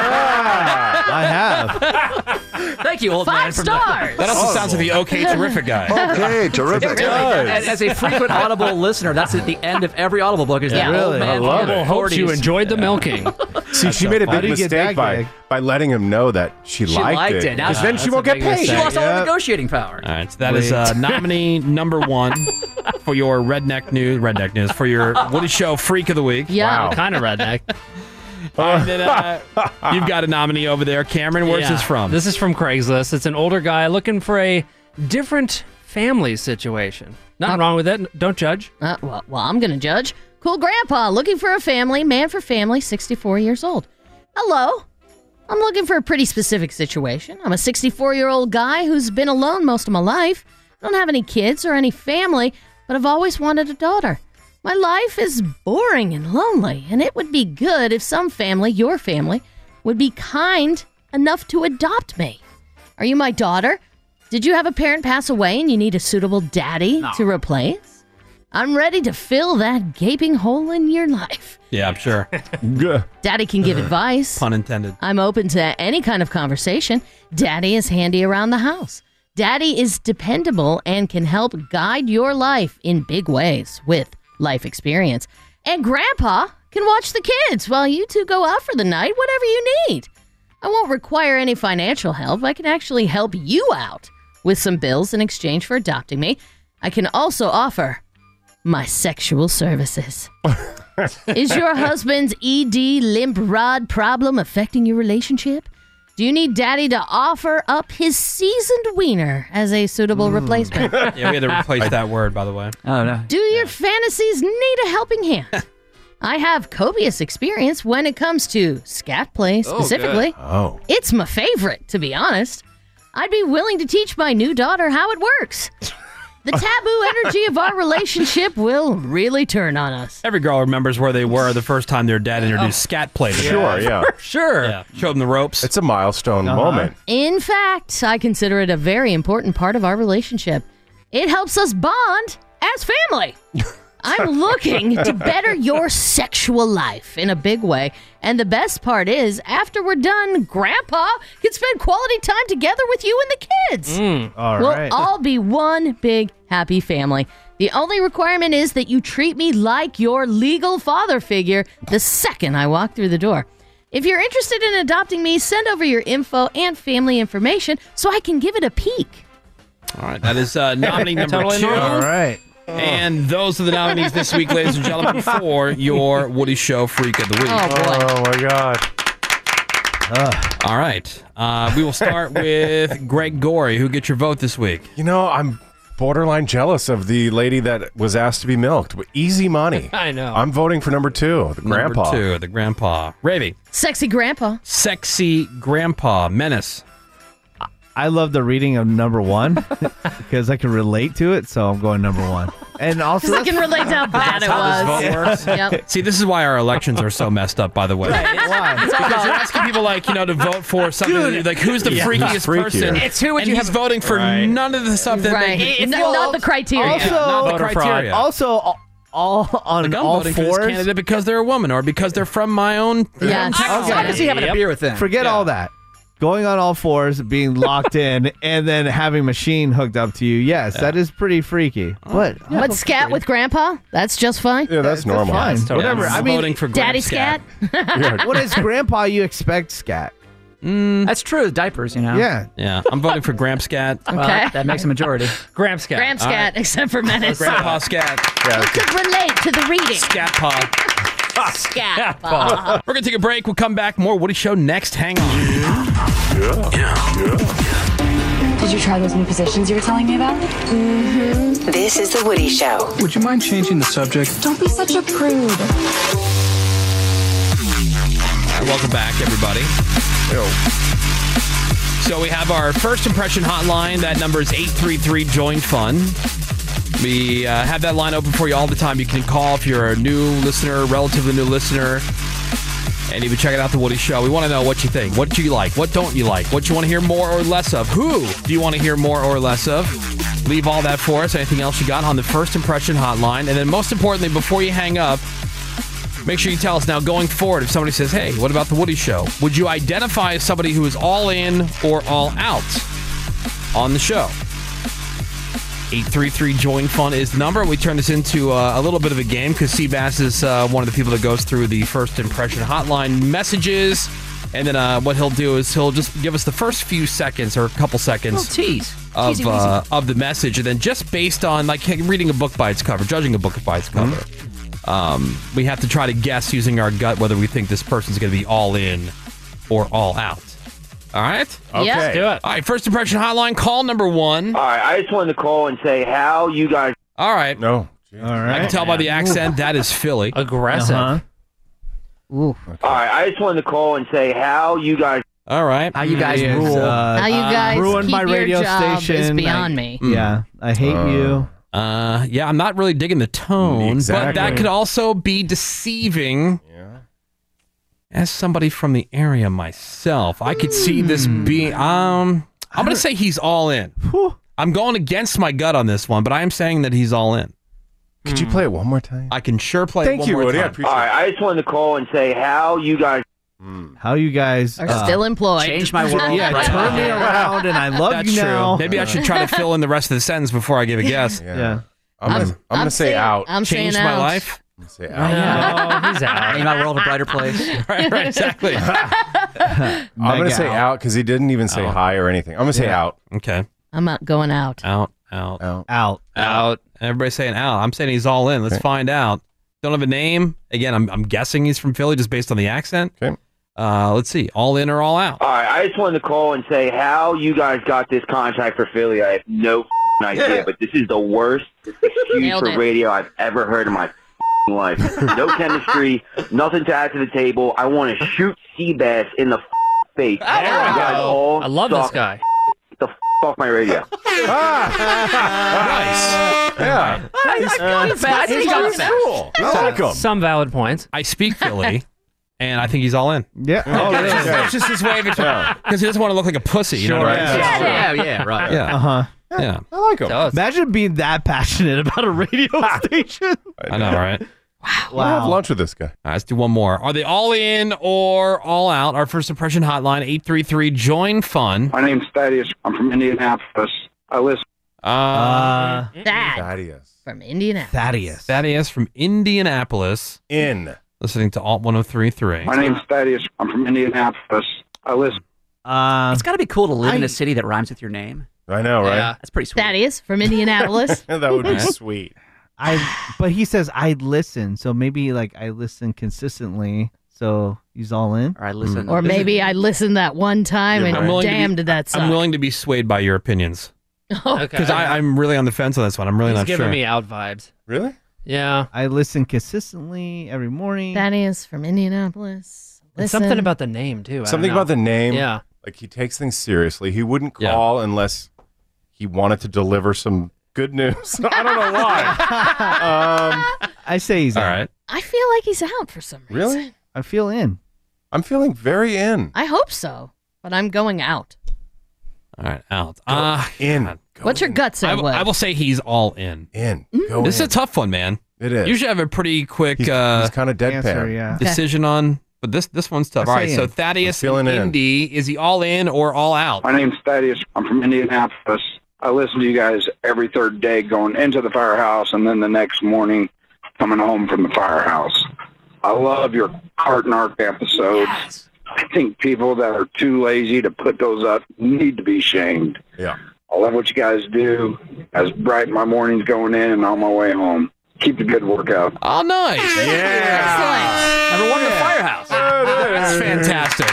I have. Thank you, old man. 5 stars. That also sounds like the OK Terrific guy. Okay, terrific. As a frequent Audible listener, that's at the end of every Audible book. Is Yeah. the old Really? man? I love from the it. Hopes you 40s. enjoyed the milking. See, she made a How big do you get mistake that gig? by letting him know that she liked it. Now, Because then she won't get that's a big paid. She lost all her Yep. negotiating power. All right, so that is nominee number 1 for your redneck news for your Woody Show Freak of the Week. Yeah. Kind of redneck. And then, you've got a nominee over there. Cameron, where's Yeah. this from? This is from Craigslist. It's an older guy looking for a different family situation. Nothing wrong with it. Don't judge. Well, I'm going to judge. Cool grandpa, looking for a family, man for family, 64 years old. Hello. I'm looking for a pretty specific situation. I'm a 64-year-old guy who's been alone most of my life. I don't have any kids or any family, but I've always wanted a daughter. My life is boring and lonely, and it would be good if some family, your family, would be kind enough to adopt me. Are you my daughter? Did you have a parent pass away and you need a suitable daddy to replace? I'm ready to fill that gaping hole in your life. Yeah, I'm sure. Daddy can give advice. Pun intended. I'm open to any kind of conversation. Daddy is handy around the house. Daddy is dependable and can help guide your life in big ways with life experience. And Grandpa can watch the kids while you two go out for the night, whatever you need. I won't require any financial help. I can actually help you out with some bills in exchange for adopting me. I can also offer my sexual services. Is your husband's ED limp rod problem affecting your relationship? Do you need Daddy to offer up his seasoned wiener as a suitable replacement? Yeah, we had to replace that word, by the way. Oh, no. Do your fantasies need a helping hand? I have copious experience when it comes to scat play specifically. Oh. It's my favorite, to be honest. I'd be willing to teach my new daughter how it works. The taboo energy of our relationship will really turn on us. Every girl remembers where they were the first time their dad introduced scat play to them. Sure, yeah. Sure. Yeah. Showed them the ropes. It's a milestone moment. In fact, I consider it a very important part of our relationship. It helps us bond as family. I'm looking to better your sexual life in a big way. And the best part is, after we're done, Grandpa can spend quality time together with you and the kids. All we'll right. all be one big happy family. The only requirement is that you treat me like your legal father figure the second I walk through the door. If you're interested in adopting me, send over your info and family information so I can give it a peek. All right, that is nominee number Totally 2. normal. All right. And those are the nominees this week, ladies and gentlemen, for your Woody Show Freak of the Week. Oh, boy. Oh, my God. All right. We will start with Greg Gorey. Who gets your vote this week? You know, I'm borderline jealous of the lady that was asked to be milked. Easy money. I know. I'm voting for number 2, the grandpa. Number 2, the grandpa. Ravy. Sexy Grandpa. Sexy grandpa. Menace. I love the reading of number 1 because I can relate to it, so I'm going number 1. And also, I can relate to how bad it was. How this vote works? Yep. See, this is why our elections are so messed up, by the way. why? Because you're asking people, like, to vote for something. Like, who's the freakiest person? It's who would and you he's have voting for none of the stuff that Right. they... Not the criteria. Also, not the voter criteria. Also, all on Like, I'm all voting for this fours. candidate because they're a woman or because they're from my own... Yeah. As long as you having a beer with them. Forget all that. Going on all fours, being locked in, and then having machine hooked up to you. Yes, that is pretty freaky. What? But scat with Grandpa? That's just fine. Yeah, that's normal. Fine. Whatever. I'm I mean, voting for Daddy Graham scat? what is grandpa you expect scat? That's true. Diapers, Yeah. Yeah, I'm voting for Gramp Scat. Well, Okay. that makes a majority. Graham Scat. Graham scat, except for Menace. Grandpa Scat. You could relate to the reading. Scat Paw. Scat. Paw. We're going to take a break. We'll come back. More Woody Show next. Hang on. Did you try those new positions you were telling me about? Mm-hmm. This is The Woody Show. Would you mind changing the subject? Don't be such a prude. Welcome back, everybody. So we have our first impression hotline. That number is 833-JOIN-FUN. We have that line open for you all the time. You can call if you're a new listener, relatively new listener, and even check it out, The Woody Show. We want to know what you think. What do you like? What don't you like? What you want to hear more or less of? Who do you want to hear more or less of? Leave all that for us. Anything else you got on the first impression hotline. And then most importantly, before you hang up, make sure you tell us now going forward if somebody says, hey, what about The Woody Show? Would you identify as somebody who is all in or all out on the show? 833-JOIN-FUN is the number. We turn this into a little bit of a game because Seabass is one of the people that goes through the first impression hotline messages. And then what he'll do is he'll just give us the first few seconds or a couple seconds of the message. And then just based on like reading a book by its cover, judging a book by its cover, we have to try to guess using our gut whether we think this person's going to be all in or all out. All right. Okay. Yep. Let's do it. All right. First impression hotline. Call number 1. All right. I just wanted to call and say how you guys. All right. No. All right. I can tell by the accent that is Philly. Aggressive. All right. I just wanted to call and say how you guys. All right. How you guys rule. How you guys ruined keep my radio your job station. is beyond me. Yeah, I hate you. Yeah, I'm not really digging the tone, but Exactly. that could also be deceiving. As somebody from the area myself, I could see this being. I'm going to say he's all in. I'm going against my gut on this one, but I am saying that he's all in. Could you play it one more time? I can sure play it Thank one you, more Woody. I time. appreciate All right. I just wanted to call and say how you guys. How you guys Are still employed. Change my world. Yeah, turn me around, and I love That's you true. now. Maybe I should try to fill in the rest of the sentence before I give a guess. Yeah. I'm gonna say saying- out. I'm Changed saying my out. life. I'm gonna say out. No, he's out. Made my world a brighter place. right, exactly. I'm gonna say out because he didn't even say hi or anything. I'm gonna say out. Okay. I'm not going out. Out. Out. Everybody's saying out. I'm saying he's all in. Let's find out. Don't have a name. Again, I'm guessing he's from Philly just based on the accent. Okay. Let's see. All in or all out? All right. I just wanted to call and say how you guys got this contract for Philly. I have no idea, but this is the worst excuse Nailed for it. radio I've ever heard in my life. No chemistry, nothing to add to the table. I want to shoot Seabass in the face. You guys all I love this suck. guy. Get the off my radio. Nice. Yeah. He's Cool. I like him. Some valid points. I speak Philly, and I think he's all in. Yeah. Oh, really? That's just his way of explaining. Because he doesn't want to look like a pussy. You know what I mean? Yeah, right. Yeah. Uh-huh. Yeah. I like him. Imagine being that passionate about a radio station. I know, right? We'll have lunch with this guy. All right, let's do one more. Are they all in or all out? Our first impression hotline, 833 join fun. My name's Thaddeus. I'm from Indianapolis. I listen. Thad from Indianapolis. Thaddeus from Indianapolis. Listening to Alt 103.3. My name's Thaddeus. I'm from Indianapolis. I listen. It's got to be cool to live in a city that rhymes with your name. I know, right? Yeah, that's pretty sweet. Thaddeus from Indianapolis. That would be sweet. But he says I listen, so maybe like I listen consistently. So he's all in. Or I listen. Or maybe I listened that one time and damn, did that suck. I'm willing to be swayed by your opinions. Because I'm really on the fence on this one. I'm really He's not giving sure. me out vibes. Really? Yeah. I listen consistently every morning. Thaddeus from Indianapolis. And something about the name, too. Something about the name. Yeah. Like he takes things seriously. He wouldn't call unless he wanted to deliver some good news. I don't know why. I say he's all out. right. I feel like he's out for some reason. Really? I feel in. I'm feeling very in. I hope so, but I'm going out. All right, out. In. What's your gut say, Will? I will say he's all in. In. This is a tough one, man. It is. You should have a pretty quick He's kind of deadpan. decision on, but this one's tough. I All say right, so in. Thaddeus I'm feeling in. Indy, is he all in or all out? My name's Thaddeus. I'm from Indianapolis. I listen to you guys every third day going into the firehouse and then the next morning coming home from the firehouse. I love your Cart and Arc episodes. I think people that are too lazy to put those up need to be shamed. Yeah. I love what you guys do. As bright my mornings going in and on my way home. Keep the good work up. Oh, nice. Excellent. Number one in the firehouse. That's fantastic.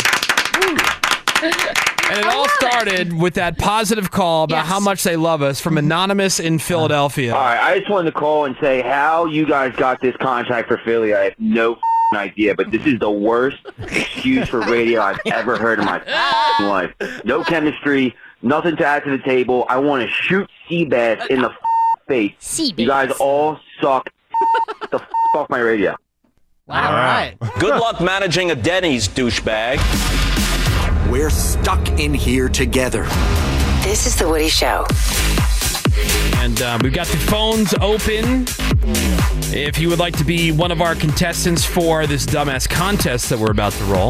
And it all started with that positive call about how much they love us from Anonymous in Philadelphia. All right. I just wanted to call and say how you guys got this contract for Philly. I have no idea, but this is the worst excuse for radio I've ever heard in my life. No chemistry, nothing to add to the table. I want to shoot Seabass in the face. Seabass. You guys all suck. Get the off my radio. Wow. All right. Good luck managing a Denny's, douchebag. We're stuck in here together. This is The Woody Show. And we've got the phones open. If you would like to be one of our contestants for this dumbass contest that we're about to roll,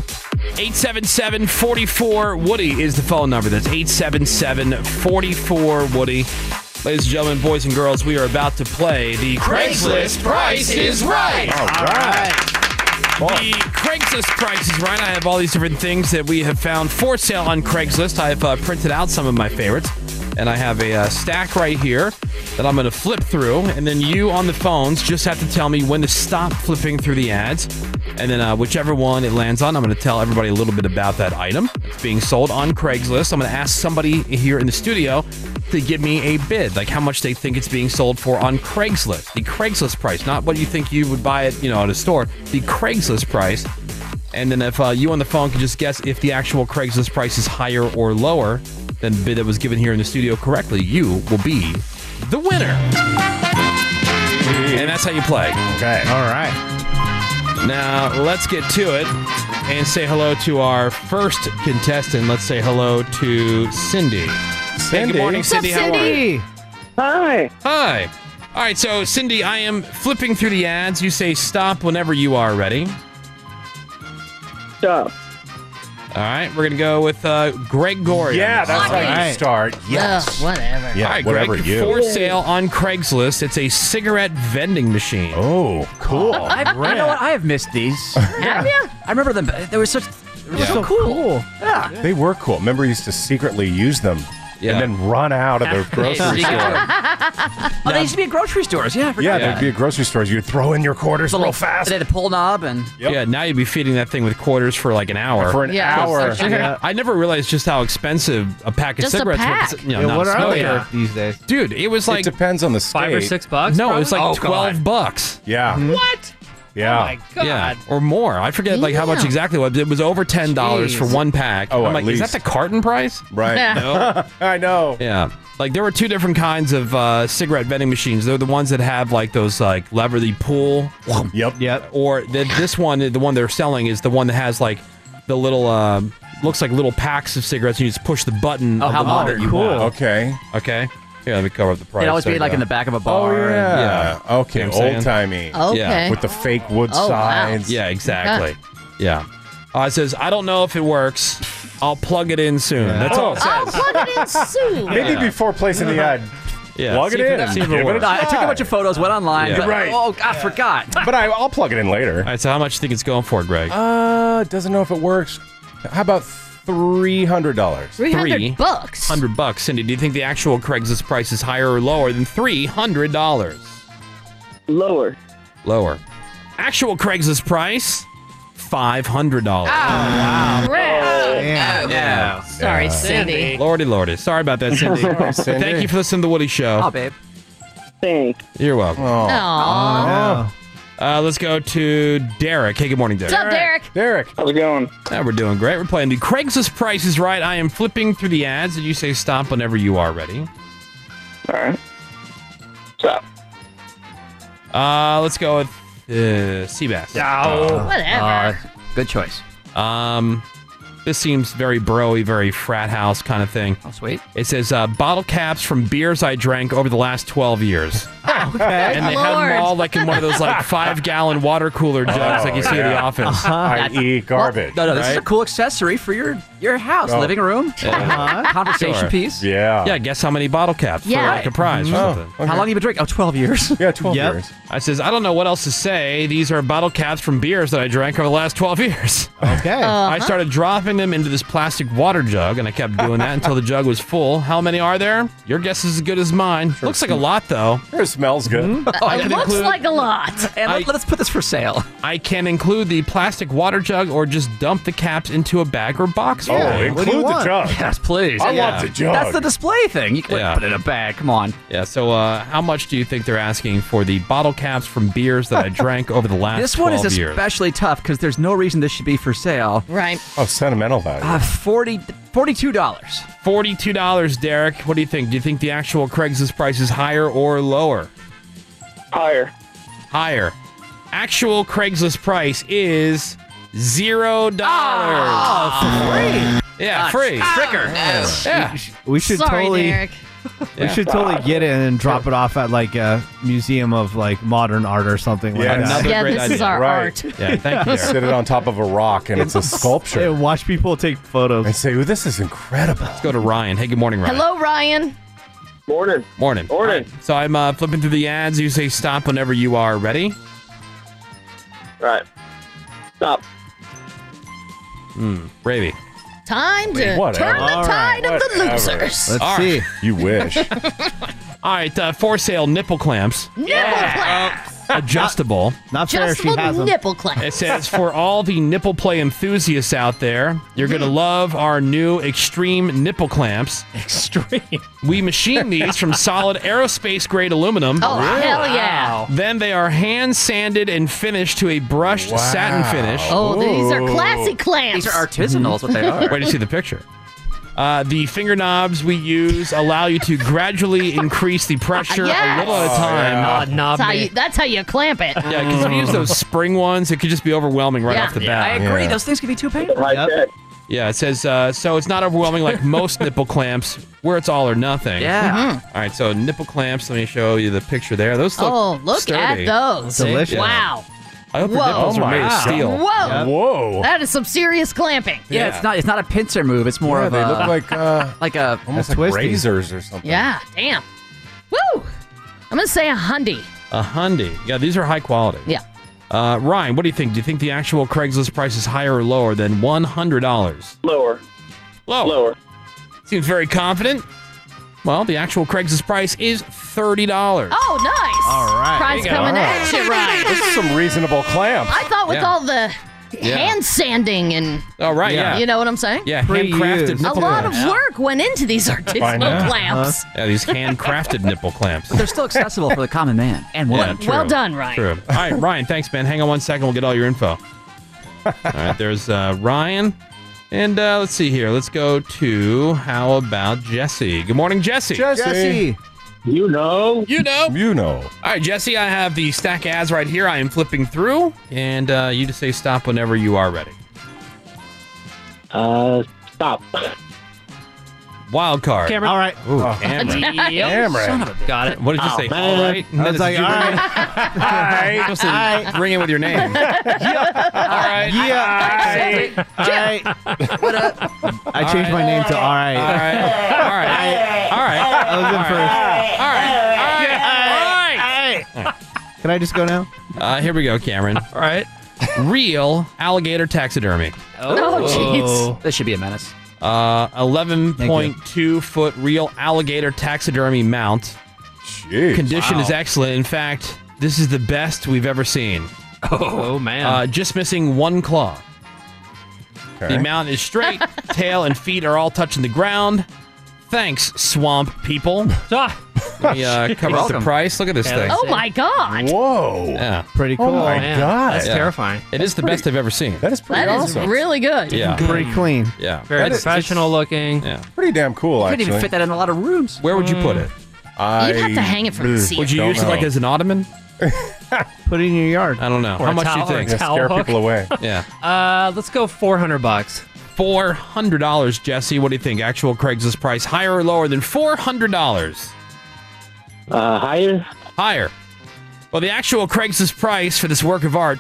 877-44-WOODY is the phone number. That's 877-44-WOODY. Ladies and gentlemen, boys and girls, we are about to play the Craigslist Price is Right. All right. The Craigslist Price is Right. I have all these different things that we have found for sale on Craigslist. I have printed out some of my favorites, and I have a stack right here that I'm going to flip through, and then you on the phones just have to tell me when to stop flipping through the ads And then whichever one it lands on, I'm going to tell everybody a little bit about that item. It's being sold on Craigslist. I'm going to ask somebody here in the studio to give me a bid, like how much they think it's being sold for on Craigslist. The Craigslist price, not what you think you would buy it, at a store. The Craigslist price. And then if you on the phone can just guess if the actual Craigslist price is higher or lower than the bid that was given here in the studio correctly, you will be the winner. And that's how you play. Okay. All right. Now, let's get to it and say hello to our first contestant. Let's say hello to Cindy. Hey, good morning, Cindy. How are you? Hi. Hi. All right, so, Cindy, I am flipping through the ads. You say stop whenever you are ready. Stop. All right, we're going to go with Gregory. Yeah, that's how you start. Yes. Whatever. Yeah, All right, whatever Greg, you. for sale on Craigslist. It's a cigarette vending machine. Oh, cool. You know what? I have missed these. Have you? I remember them. They were so cool. Yeah. They were cool. Remember, we used to secretly use them and then run out of the grocery store. They used to be at grocery stores. Yeah, I forgot. Yeah, they'd be at grocery stores. You'd throw in your quarters real fast. They had a pull knob and... Yeah, now you'd be feeding that thing with quarters for like an hour. For an hour. I never realized just how expensive a pack of Just a cigarettes pack. was. Yeah, what are they these days? Dude, it was like... It depends on the state. $5 or $6? No, it was like probably? $12. Yeah. What? Yeah. Oh my God. Yeah, or more. I forget like how much exactly it was. It was over $10 for one pack. Oh, I'm at like, is that least. the carton price? Right. No. I know. Yeah. Like there were two different kinds of cigarette vending machines. They're the ones that have like those like lever the pull. Yep. Or this one, the one they're selling is the one that has like the little looks like little packs of cigarettes. And you just push the button. Oh, of how the model modern. you Cool. have. Okay. Here, let me cover up the price. They'd always There be you like go. in the back of a bar. Oh, yeah. Okay, You know what I'm saying? old-timey. Okay. Yeah. With the fake wood Oh, wow. sides. Yeah, exactly. Yeah. It says, I don't know if it works. I'll plug it in soon. That's all it I'll says. plug it in soon. Maybe before placing the ad, Yeah, plug see it if in. see if it Give it works. a I took a bunch of photos, went online. Yeah. But, Right. Oh, I forgot. But I'll plug it in later. All right, so how much do you think it's going for, Greg? Doesn't know if it works. How about $300? $300. $100. Cindy, do you think the actual Craigslist price is higher or lower than $300? Lower. Lower. Actual Craigslist price, $500. Yeah. Sorry, Cindy. Lordy. Sorry about that, Cindy. Cindy. Thank you for listening to The Woody Show. Oh, babe. Thanks. You're welcome. Aww. Let's go to Derek. Hey, good morning, Derek. What's up, Derek? Derek. How's it going? We're doing great. We're playing the Craigslist Price is Right. I am flipping through the ads, and you say stop whenever you are ready. All right. Stop. Let's go with Seabass. Whatever. Good choice. This seems very bro-y, very frat house kind of thing. Oh, sweet. It says bottle caps from beers I drank over the last 12 years. Okay. And they had Lord. them all like in one of those like 5-gallon water cooler jugs like you see in the office. I.e. garbage. No, this is a Right? cool accessory for your house, Oh. living room, conversation Sure. piece. Yeah. Yeah, guess how many bottle caps for Yeah. like a prize or something. How long have you been drinking? Oh, 12 years. Yeah, 12 Yep. years. I says, I don't know what else to say. These are bottle caps from beers that I drank over the last 12 years. Okay. I started dropping them into this plastic water jug, and I kept doing that until the jug was full. How many are there? Your guess is as good as mine. Looks like a lot, though. Sure, it smells good. I It can looks include- like a lot. And let's put this for sale. I can include the plastic water jug or just dump the caps into a bag or box. Oh, for you. What do you include the want? jug. Yes, please. I want the jug. That's the display thing. You can Yeah. put it in a bag. Come on. Yeah, so how much do you think they're asking for the bottle caps from beers that I drank over the last This one 12 is years? especially tough because there's no reason this should be for sale. Right. Oh, sentimental value. $42. $42, Derek. What do you think? Do you think the actual Craigslist price is higher or lower? Higher. Higher. Actual Craigslist price is $0. Free. Yeah, free. Fricker. Yeah. We should Sorry, totally. Derek. We should totally get it and drop it off at like a museum of like modern art or something like that. Another Yeah, great this idea. is our Right. art. Yeah, thank you, Derek. Sit it on top of a rock, and it's a sculpture. And watch people take photos. And say, "Ooh, this is incredible." Let's go to Ryan. Hey, good morning, Ryan. Hello, Ryan. Morning. Morning. Morning. All right, so I'm flipping through the ads. You say stop whenever you are ready. Right. Stop. Ravy. Time to whatever. turn the All tide right, of the whatever. losers. Let's see. You wish. All right, for sale nipple clamps. Nipple clamps. adjustable. Not fair. She Adjustable has them. nipple clamp. It says, for all the nipple play enthusiasts out there, you're going to love our new Extreme nipple clamps. Extreme. We machine these from solid aerospace-grade aluminum. Oh, hell yeah. Then they are hand-sanded and finished to a brushed satin finish. Oh, these are classy clamps. These are artisanal, is what they are. Wait to see the picture. The finger knobs we use allow you to gradually increase the pressure a little at a time. That's how you clamp it. Yeah, because if you use those spring ones, it could just be overwhelming right off the bat. I agree. Those things can be too painful. Yeah, it says, so it's not overwhelming like most nipple clamps, where it's all or nothing. Yeah. All right, so nipple clamps, let me show you the picture there. Those look look sturdy. at those. Delicious. Wow. I hope the nipples are made of steel. Whoa. Whoa. That is some serious clamping. Yeah, it's not a pincer move. It's more of they a look like almost like twisty. razors or something. Yeah, damn. Woo! I'm going to say a hundy. A hundy. Yeah, these are high quality. Yeah. Ryan, what do you think? Do you think the actual Craigslist price is higher or lower than $100? Lower. Lower. Seems very confident. Well, the actual Craigslist price is $30. Oh, nice. All right. Prize There you go. coming All at you, Ryan. This is some reasonable clamps. I thought with all the hand sanding and... Oh, right, yeah. You know what I'm saying? Yeah, handcrafted A nipple lot clamps. of work went into these artisanal clamps. Yeah, these handcrafted nipple clamps. But they're still accessible for the common man and woman. true. Well done, Ryan. True. All right, Ryan, thanks, man. Hang on 1 second. We'll get all your info. All right, there's Ryan. And let's see here. Let's go to, how about Jesse? Good morning, Jesse. Jesse. You know. All right, Jesse, I have the stack of ads right here. I am flipping through, and you just say stop whenever you are ready. Stop. Wild card. Cameron. All right. Ooh, Cameron. Yep. Son of a- Got it. What did you say? man. All right. I was like, all right. You're supposed to ring in with your name. All right. Yeah. All right. What up? I changed my name to all right. All right. All right. All right. I was in first. All right. All right. Can I just go now? Here we go, Cameron. All right. Real alligator taxidermy. Oh, jeez. This should be a menace. 11.2 foot real alligator taxidermy mount. Jeez. Condition is excellent. In fact, this is the best we've ever seen. Oh man. Just missing one claw. Okay. The mount is straight. Tail and feet are all touching the ground. Thanks, swamp people. Ah. Let me cover up the price. Look at this thing. Oh, my God. Whoa. Yeah. Pretty cool. Oh, my Man, God. That's Yeah. terrifying. It is the best I've ever seen. That is pretty That is awesome. really good. Yeah. Pretty clean. Yeah. Very That is- professional looking. Yeah. Pretty damn cool, You actually. couldn't even fit that in a lot of rooms. Where would you put it? You'd have to hang it from the ceiling. Would you Don't use it like know. as an ottoman? Put it in your yard. I don't know. Or How a much do you towel or think? a Yeah, towel scare hook. people away. Yeah. Let's go $400. $400, Jesse. What do you think? Actual Craigslist price, higher or lower than $400? Higher. Higher. Well, the actual Craigslist price for this work of art,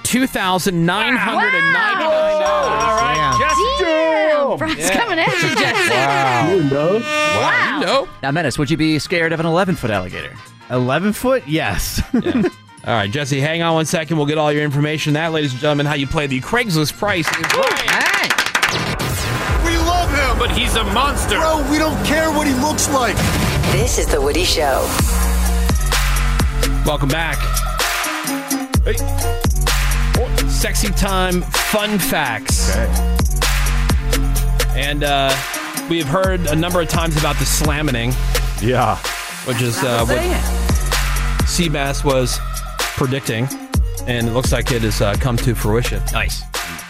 $2,999. All right. Damn. Prize coming at you, Jesse. Wow. You know. Wow. You know. Now, Menace, would you be scared of an 11-foot alligator? 11 foot? Yes. Yeah. All right, Jesse, hang on 1 second. We'll get all your information. That, ladies and gentlemen, how you play the Craigslist price is right. We love him, but he's a monster. Bro, we don't care what he looks like. This is The Woody Show. Welcome back. Hey. Sexy time fun facts. Okay. And we have heard a number of times about the slamming. Yeah. Which is what Seabass was predicting. And it looks like it has come to fruition. Nice.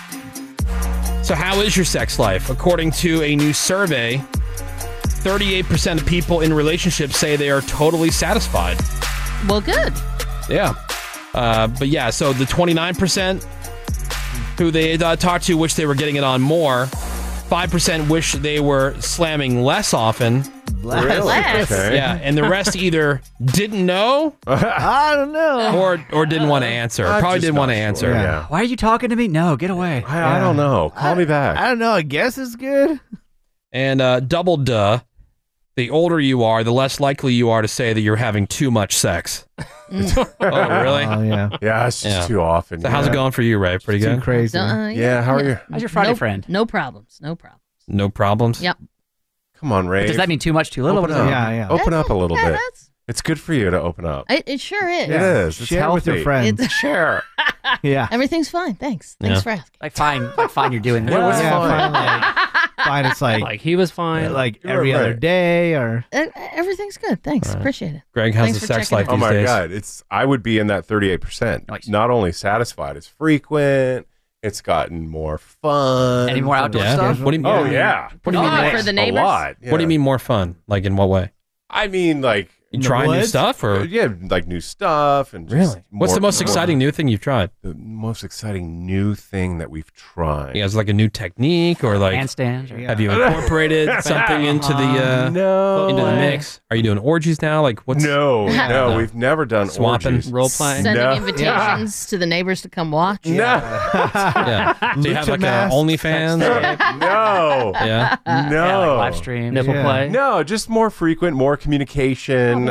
So how is your sex life? According to a new survey, 38% of people in relationships say they are totally satisfied. Well, good. Yeah. But yeah, so the 29% who they talked to wish they were getting it on more. 5% wish they were slamming less often. Less. Okay. Yeah, and the rest either didn't know I don't know. or didn't want to answer. I'm Probably just didn't want to not sure. answer. Yeah. Why are you talking to me? No, get away. I don't know. Call me back. I don't know. I guess it's good. And double duh, the older you are, the less likely you are to say that you're having too much sex. Oh, really? Oh, yeah. Yeah, it's just too often. So how's it going for you, Ray? Pretty Too good? crazy. Yeah, how are you? How's your Friday friend? No problems. No problems. No problems? Yep. Come on, Ray. Does that mean too much, too little? Open up. Yeah, yeah. Open up a little Yeah, bit. It's good for you to open up. It sure is. It is. It's Share with your healthy. friends. Sure. Yeah. Everything's fine. Thanks. Thanks for asking. Like fine, you're doing Yeah, what's fine? Fine, it's Like he was fine. like every other day or Everything's good. Thanks. Appreciate it. Greg, how's Thanks the for sex checking life in. Oh these my days? God, I would be in that 38%. Not only satisfied, it's frequent. It's gotten more fun. Any more outdoor Yeah? stuff? What do you mean? Oh yeah. What do you mean? Oh, more- for the A neighbors? lot. Yeah. What do you mean more fun? Like in what way? I mean, like You trying new woods? stuff or yeah, like new stuff and just really? What's the most exciting new thing you've tried? The most exciting new thing that we've tried. You guys like a new technique or like Handstands? Or, have you incorporated something into the no into the mix? Are you doing orgies now? Like what's No, we've never done Swapping. orgies. Role playing. Sending No. invitations to the neighbors to come watch. No. yeah? Do you have like Lucha a OnlyFans? No. Yeah. No. Yeah, like live stream. Nipple play. No, just more frequent, more communication.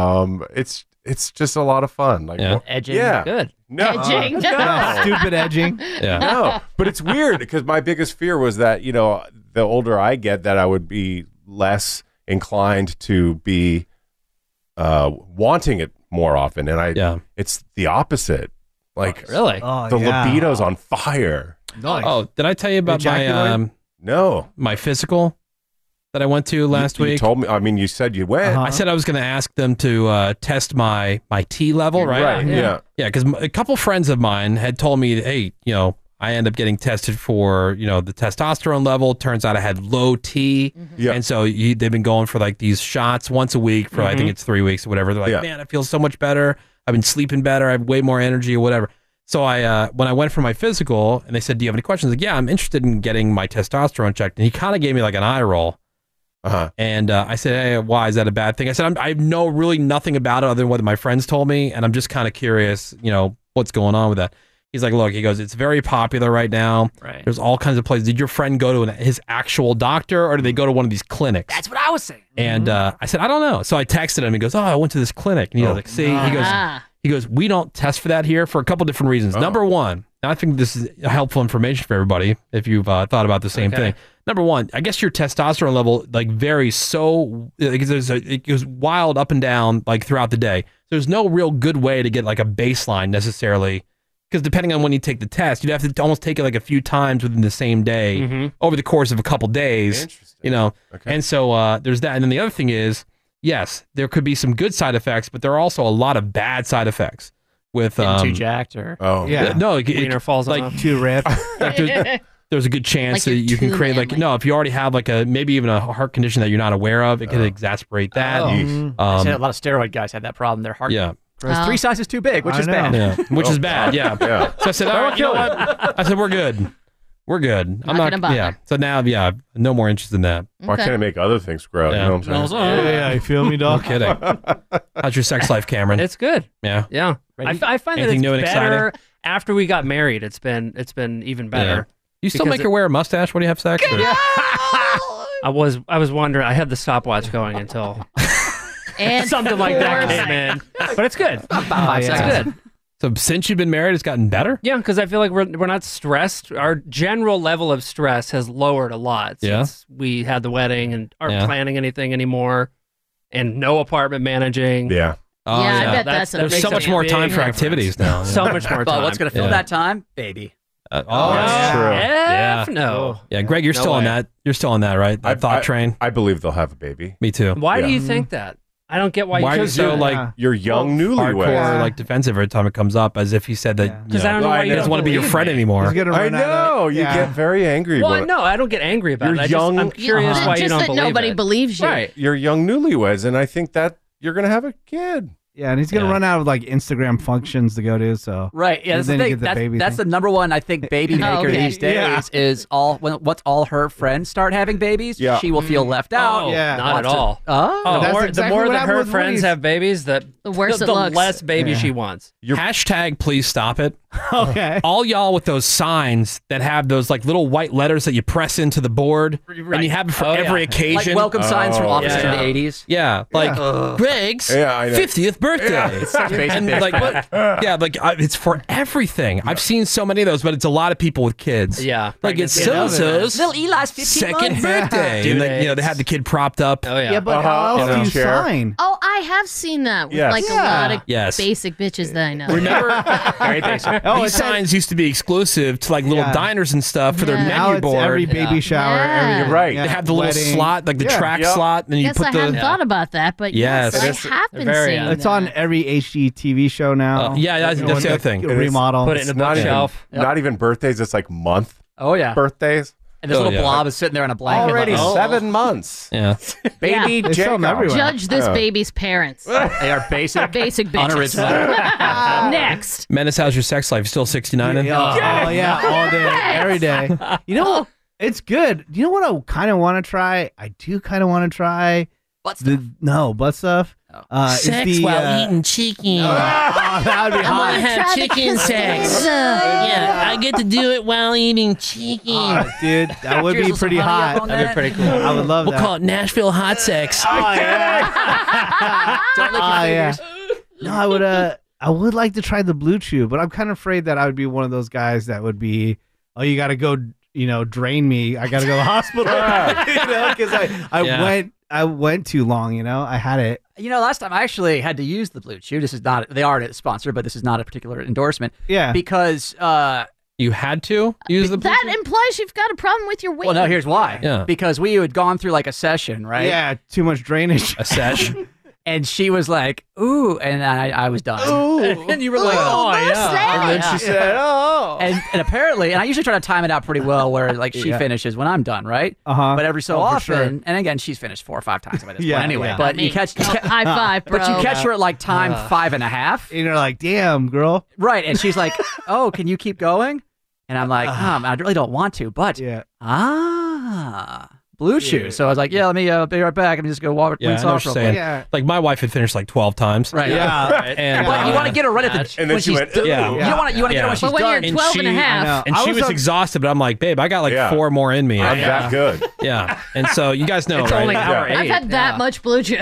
It's just a lot the like Yeah. Edging. Yeah. Good. No. Edging. No. stupid edging. Yeah. No. But it's weird because my biggest fear was that, the older I get, that I would be less inclined to be wanting it more often. And it's the opposite. Like Really? Oh, the yeah. libido's on fire. Nice. Oh, did I tell you about Ejaculate? No. my physical that I went to last You week? told me. I mean, you said you went. Uh-huh. I said I was going to ask them to test my T level, right? Right. Yeah. Yeah, because a couple friends of mine had told me, hey, I end up getting tested for, the testosterone level. Turns out I had low T. Yeah. And so they've been going for like these shots once a week for, I think it's 3 weeks or whatever. They're like, Yeah. man, I feel so much better. I've been sleeping better. I have way more energy or whatever. So when I went for my physical and they said, do you have any questions? Like, yeah, I'm interested in getting my testosterone checked. And he kind of gave me like an eye roll. Uh-huh. And I said, hey, why is that a bad thing? I said, I know really nothing about it other than what my friends told me. And I'm just kind of curious, what's going on with that. He's like, look, he goes, it's very popular right now. Right. There's all kinds of places. Did your friend go to his actual doctor or did they go to one of these clinics? That's what I was saying. And I said, I don't know. So I texted him. He goes, oh, I went to this clinic. And he was like, see, he goes, we don't test for that here for a couple different reasons. Number one, and I think this is helpful information for everybody if you've thought about the same thing. Number one, I guess your testosterone level like varies so it goes wild up and down like throughout the day. There's no real good way to get like a baseline necessarily, because depending on when you take the test, you'd have to almost take it like a few times within the same day over the course of a couple days. Interesting. Okay. And so there's that. And then the other thing is, yes, there could be some good side effects, but there are also a lot of bad side effects with Getting too jacked or Yeah. no, Wiener falls like off. Too ripped. like there's a good chance Like that you're you can too create like manly. if you already have like maybe even a heart condition that you're not aware of, it could exacerbate that. I said a lot of steroid guys had that problem. Their heart Yeah. grows 3 sizes too big, which I is know. bad. Yeah, which is bad. Yeah. Yeah. So I said, all right, you know what? I said, we're good. We're good. Not gonna bother. Yeah. So now, no more interest in that. Why Okay. can't I make other things grow? Yeah. You know what I'm saying? Yeah, you feel me, No dog? kidding. How's your sex life, Cameron? It's good. Yeah. Yeah. Ready? I find that Anything it's new and better exciting? after we got married. It's been even better. You still Because make her wear a mustache when you have sex? or- I was wondering. I had the stopwatch going until And something like that 4 came in, but it's good. Five It's seconds. good. So since you've been married, it's gotten better? Yeah, because I feel like we're not stressed. Our general level of stress has lowered a lot since we had the wedding and aren't planning anything anymore, and no apartment managing. Yeah. Oh, Yeah, I bet that's a There's big so much more time big for difference. activities now. So much more time. But what's going to fill Yeah. that time? Baby. That's that's true. F no. Yeah, Greg, you're No still on way. that. You're still on that, right? That thought train. I believe they'll have a baby. Me too. Why do Yeah. you think that? I don't get why Why you are you choose so that. like You're young hardcore, newlyweds. like defensive every time it comes up, as if he said that? Because I don't know why he you doesn't don't want to be your believe friend me. anymore. He's gonna I run out of- know. You yeah. get very angry. Well, when no, I don't get angry about You're it. young. I'm curious why you just don't that believe nobody it. believes you. Right. You're young newlyweds, and I think that you're gonna have a kid. Yeah, and he's gonna Yeah. run out of like Instagram functions to go to. So Right. Yeah, And that's the then you thing. get the That's, baby that's thing. the number one, I think, baby maker Okay. these days Yeah. is once all her friends start having babies, Yeah. she will feel left out. Oh, Yeah. not at Wants to- all. Oh. The That's more, exactly the more what that happened her with friends Woody's. have babies, The worse it the looks. less baby Yeah. she wants. Hashtag please stop it. okay. All y'all with those signs that have those like little white letters that you press into the board, and you have it for Oh, yeah. every Like occasion. welcome signs from Oh, offices yeah. in the 80s. Yeah, like Greg's Yeah, I know. 50th birthday. It's such basic And bitch like, crap. it's for everything. I've seen so many of those, but it's a lot of people with kids. Yeah. Like it's Pregnancy. so-and-so's Little Eli's 15 second months. birthday. Due And like, dates. they had the kid propped up. Oh, yeah. Yeah, but how else do you sign? Oh, I have seen that with Yes. like a lot of Yes. basic bitches that I know. Remember, Very basic. these signs used to be exclusive to like little Yeah. diners and stuff for their Yeah. Now menu it's board. every baby shower. Yeah. Every, Right. They have the little wedding. slot, like the Yeah. track Yep. slot, and then you Yes, put I the. hadn't thought about that, but yes, Yes. I It is have been very, seeing It's that. on every HGTV show now. Yeah, that's the other thing. And it's- Remodel. Put it in a not even, bookshelf. not even birthdays. It's like month Oh, yeah. birthdays. And this Oh, little yeah. blob is sitting there on a blanket. Already like, oh. 7 months. Yeah. Baby They sell them Jacob. everywhere. Judge this Oh. baby's parents. They are basic. Basic bitches. Unoriginal. Next. Menace, how's your sex life? Still 69? Yeah, oh yeah, all day, every day. You know, it's good. You know what I kind of want to try? I do kind of want to try Butt stuff. butt stuff. Is the, eating chicken. that would be hot. have chicken sex. Yeah, I get to do it while eating chicken. Oh, dude, that would be Drizzle some pretty honey up hot. on That'd be pretty cool. I would love that. it Nashville hot sex. Oh yeah. Don't lick your yeah. fingers. No, I would like to try the Blue Chew, but I'm kind of afraid that I would be one of those guys that would be, oh, you got to go, drain me. I got to go to the hospital, because I went too long. I had it. Last time I actually had to use the Blue Chew. This is not, they are a sponsor, but this is not a particular endorsement. Yeah. Because, You had to use the That implies you've got a problem with your weight. well, no, here's why. Yeah. Because we had gone through like a session, right? Yeah, too much drainage. a sesh. And she was like, ooh, and I was done. Ooh. And you were like, oh, yeah. And then she said, oh. And apparently, and I usually try to time it out pretty well where like she finishes when I'm done, right? Uh-huh. But every so Oh, for often, sure. and again, she's finished 4 or 5 times by this Yeah, point anyway. yeah. But Me. you catch, High five, bro. but you catch her at like time 5.5. And you're like, damn, girl. Right. And she's like, oh, can you keep going? And I'm like, I really don't want to, but Yeah. Blue Chew. So I was like, yeah, let me be right back. Let me just go walk Yeah, I rinse know what off you're real saying. quick. Yeah. Like my wife had finished like 12 times. Right. Yeah. And, But you want to get her right at the And then when she she's went, done. yeah. You don't want to get her when she's But when done. you're 12 and a half. And I she was was on- exhausted, but I'm like, babe, I got like Yeah. 4 more in me. I'm that good. Yeah. And so you guys know, It's right? only hour I've 8. had that much Blue Chew.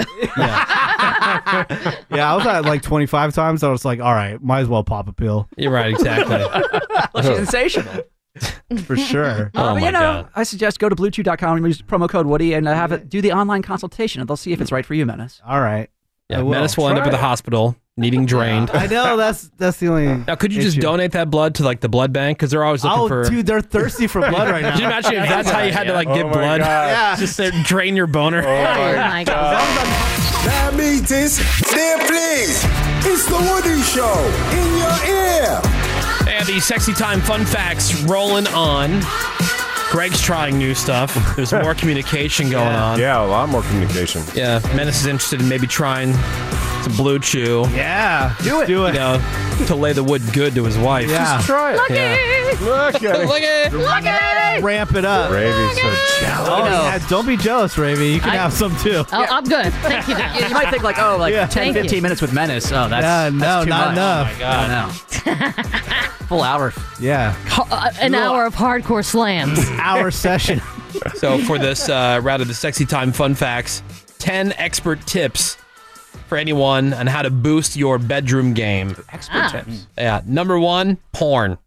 Yeah, I was at like 25 times. I was like, all right, might as well pop a pill. You're right, exactly. Well, she's insatiable. For sure. Oh But my God. I suggest go to bluechew.com and use promo code Woody and have it do the online consultation, and they'll see if it's right for you, Menace. All right. Yeah, I will. Menace will end up Try at the it. hospital needing drained. I know that's the only. Now, could you just issue. donate that blood to like the blood bank? Because they're always looking Oh, for. dude, they're thirsty for blood right now. Can you imagine if that's how you had to like Oh get my blood? God. Yeah. Just to drain your boner. Oh my God. Diabetes, dear please. It's the Woody Show in your ear. And the Sexy Time fun facts rolling on. Greg's trying new stuff. There's more communication going on. Yeah, a lot more communication. Yeah, Menace is interested in maybe trying some Blue Chew. Yeah, Do it. Do it. You know, to lay the wood good to his wife. Yeah. Try it. Lucky! Look at it. Look at it. Lucky! Ramp it up. Ravy's so jealous. Oh, yeah. Don't be jealous, Ravy. You can have some too. Oh, I'm good. Thank you. Yeah, you might think like, oh, like Yeah. 10, Thank 15 you. minutes with Menace. Oh, that's, Yeah, no, that's too not much. enough. Oh my God. No. Full hour. Yeah. An hour of hardcore slams. Hour session. So for this round of the Sexy Time fun facts, 10 expert tips for anyone on how to boost your bedroom game. Expert tips. Yeah, number 1, porn.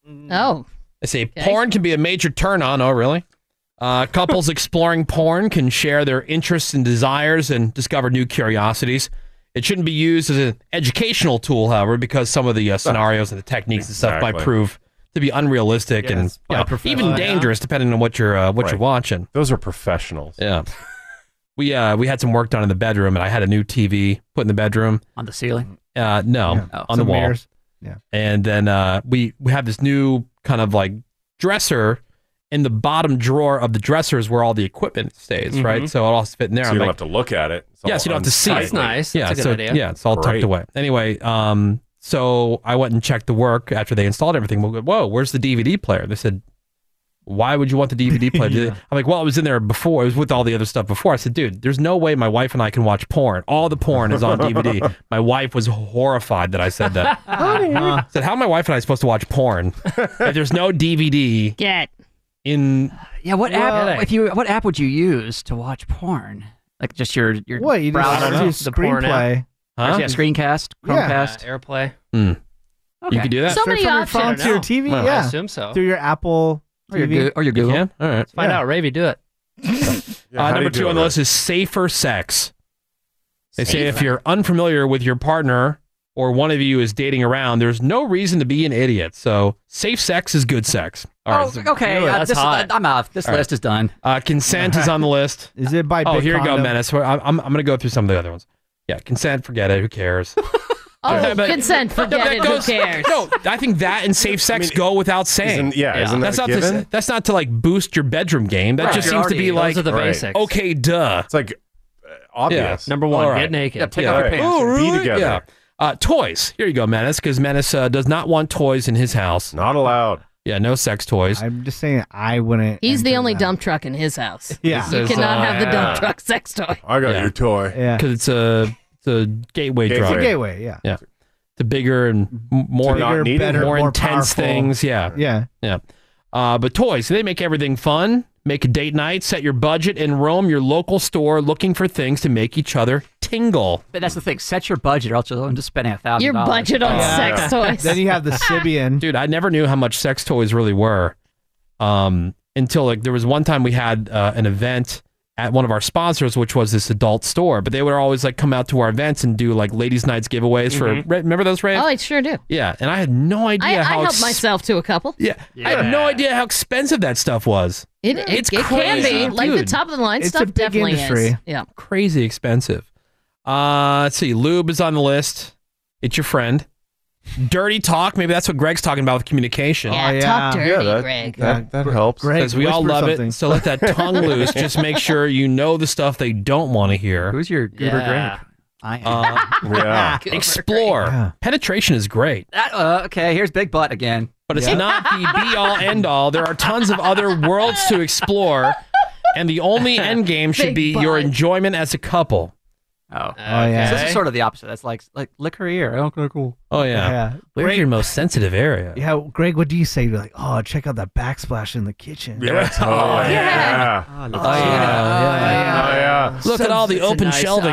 Oh. I say porn can be a major turn on. Oh, really? Couples exploring porn can share their interests and desires and discover new curiosities. It shouldn't be used as an educational tool, however, because some of the scenarios and the techniques and stuff might Exactly. prove to be unrealistic and Yes, you know, even dangerous, depending on what you're watching. Those are professionals. Yeah. We had some work done in the bedroom, and I had a new TV put in the bedroom. On the ceiling? No, Yeah. on the Some wall. mirrors. Yeah. And then we have this new kind of like dresser. In the bottom drawer of the dresser is where all the equipment stays, right? So it all fit in there. So I'm you don't like, have to look at it. It's yeah, so you don't have to see it. That's nice. Yeah, That's a so good idea. yeah, it's all tucked Great. away. Anyway, so I went and checked the work after they installed everything. We go, whoa, where's the DVD player? They said, why would you want the DVD player? I'm like, well, it was in there before. It was with all the other stuff before. I said, dude, there's no way my wife and I can watch porn. All the porn is on DVD. My wife was horrified that I said that. I said, how am my wife and I supposed to watch porn if there's no DVD Get. in... Yeah, what app would you use to watch porn? Like just your What? You browser? just do The porn screenplay. Huh? Yeah, Screencast, Chromecast, AirPlay. You can do that? So many From your options. phone to your TV, Well, yeah. I assume so. Through your Apple or your, TV. or your Google. You can? All right. Let's find out. Ravy, do it. Number 2 on the list is safer sex. They say if you're unfamiliar with your partner or one of you is dating around, there's no reason to be an idiot. So safe sex is good sex. All right. Okay. I'm off. This All right. list is done. Consent is on the list. Is it by Oh, big here you go, condom? Menace. I'm going to go through some of the other ones. Yeah, consent, forget it. Who cares? Consent, forget it. Who cares? No, I think that and safe sex go without saying. Isn't that's that not given? that's not to like boost your bedroom game. That Right. just You're seems to be already- like those are the basics. Okay, duh. It's like obvious. Number 1, All right. get naked. Yeah, take off your pants. Oh, really? Be together. Yeah. Toys. Here you go, Menace, because Menace does not want toys in his house. Not allowed. Yeah, no sex toys. I'm just saying I wouldn't. He's the enter only that. dump truck in his house. Yeah. You Says, cannot have the dump yeah. truck sex toy. I got Yeah. your toy. Yeah. Because it's a gateway Gateway. drug. It's a gateway, yeah. Yeah. To bigger and more, not needed. better, more more intense powerful. things. Yeah. Yeah. Yeah. But toys, they make everything fun. Make a date night, set your budget, and roam your local store looking for things to make each other tingle. But that's the thing. Set your budget, or else you'll end up spending $1,000. Your budget on sex toys. Then you have the Sibian. Dude, I never knew how much sex toys really were until like there was one time we had an event at one of our sponsors, which was this adult store, but they would always like come out to our events and do like ladies' nights giveaways for. Remember those, Ray? Oh, I sure do. Yeah, and I had no idea I how. helped myself to a couple. Yeah, I had no idea how expensive that stuff was. It can crazy, be. Like the dude. top of the line It's stuff a big definitely industry. is. Yeah. Crazy expensive. Let's see. Lube is on the list. It's your friend. Dirty talk. Maybe that's what Greg's talking about with communication. Yeah, talk dirty, Greg. That helps. Greg, Because we all whisper love something. it. So let that tongue loose. Just make sure you know the stuff they don't want to hear. Who's your goober Greg? I am. Yeah. Explore. Yeah. Penetration is great, Okay, here's Big Butt again. but it's not the be-all, end-all. There are tons of other worlds to explore, and the only end game should Big be your butt. enjoyment as a couple. Oh. yeah. So this is sort of the opposite. That's like lick her ear. Okay, cool. Oh, yeah. Yeah. Where's your most sensitive area? Yeah, Greg, what do you say? You're like, oh, check out that backsplash in the kitchen. Yeah. Oh, yeah. Oh, look Oh, yeah. Oh, yeah. Look at all the It's a open nice shelving.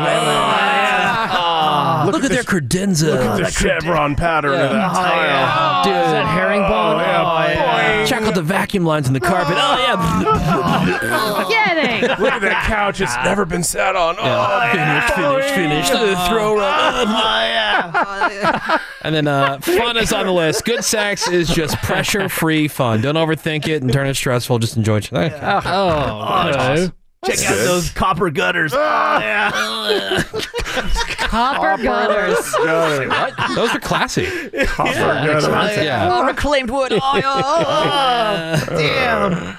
eye. Look at their credenza. The chevron pattern of that tile. Dude, Is that herringbone? check out the vacuum lines in the carpet. Oh, yeah. Kidding. Look at that couch. It's never been sat on. Finish. Throw And then fun is on the list. Good sex is just pressure-free fun. Don't overthink it and turn it stressful. Just enjoy it. Oh, Check out those copper gutters. Copper gutters. What? Those are classy. Copper gutters. Yeah. Oh, reclaimed wood. Damn.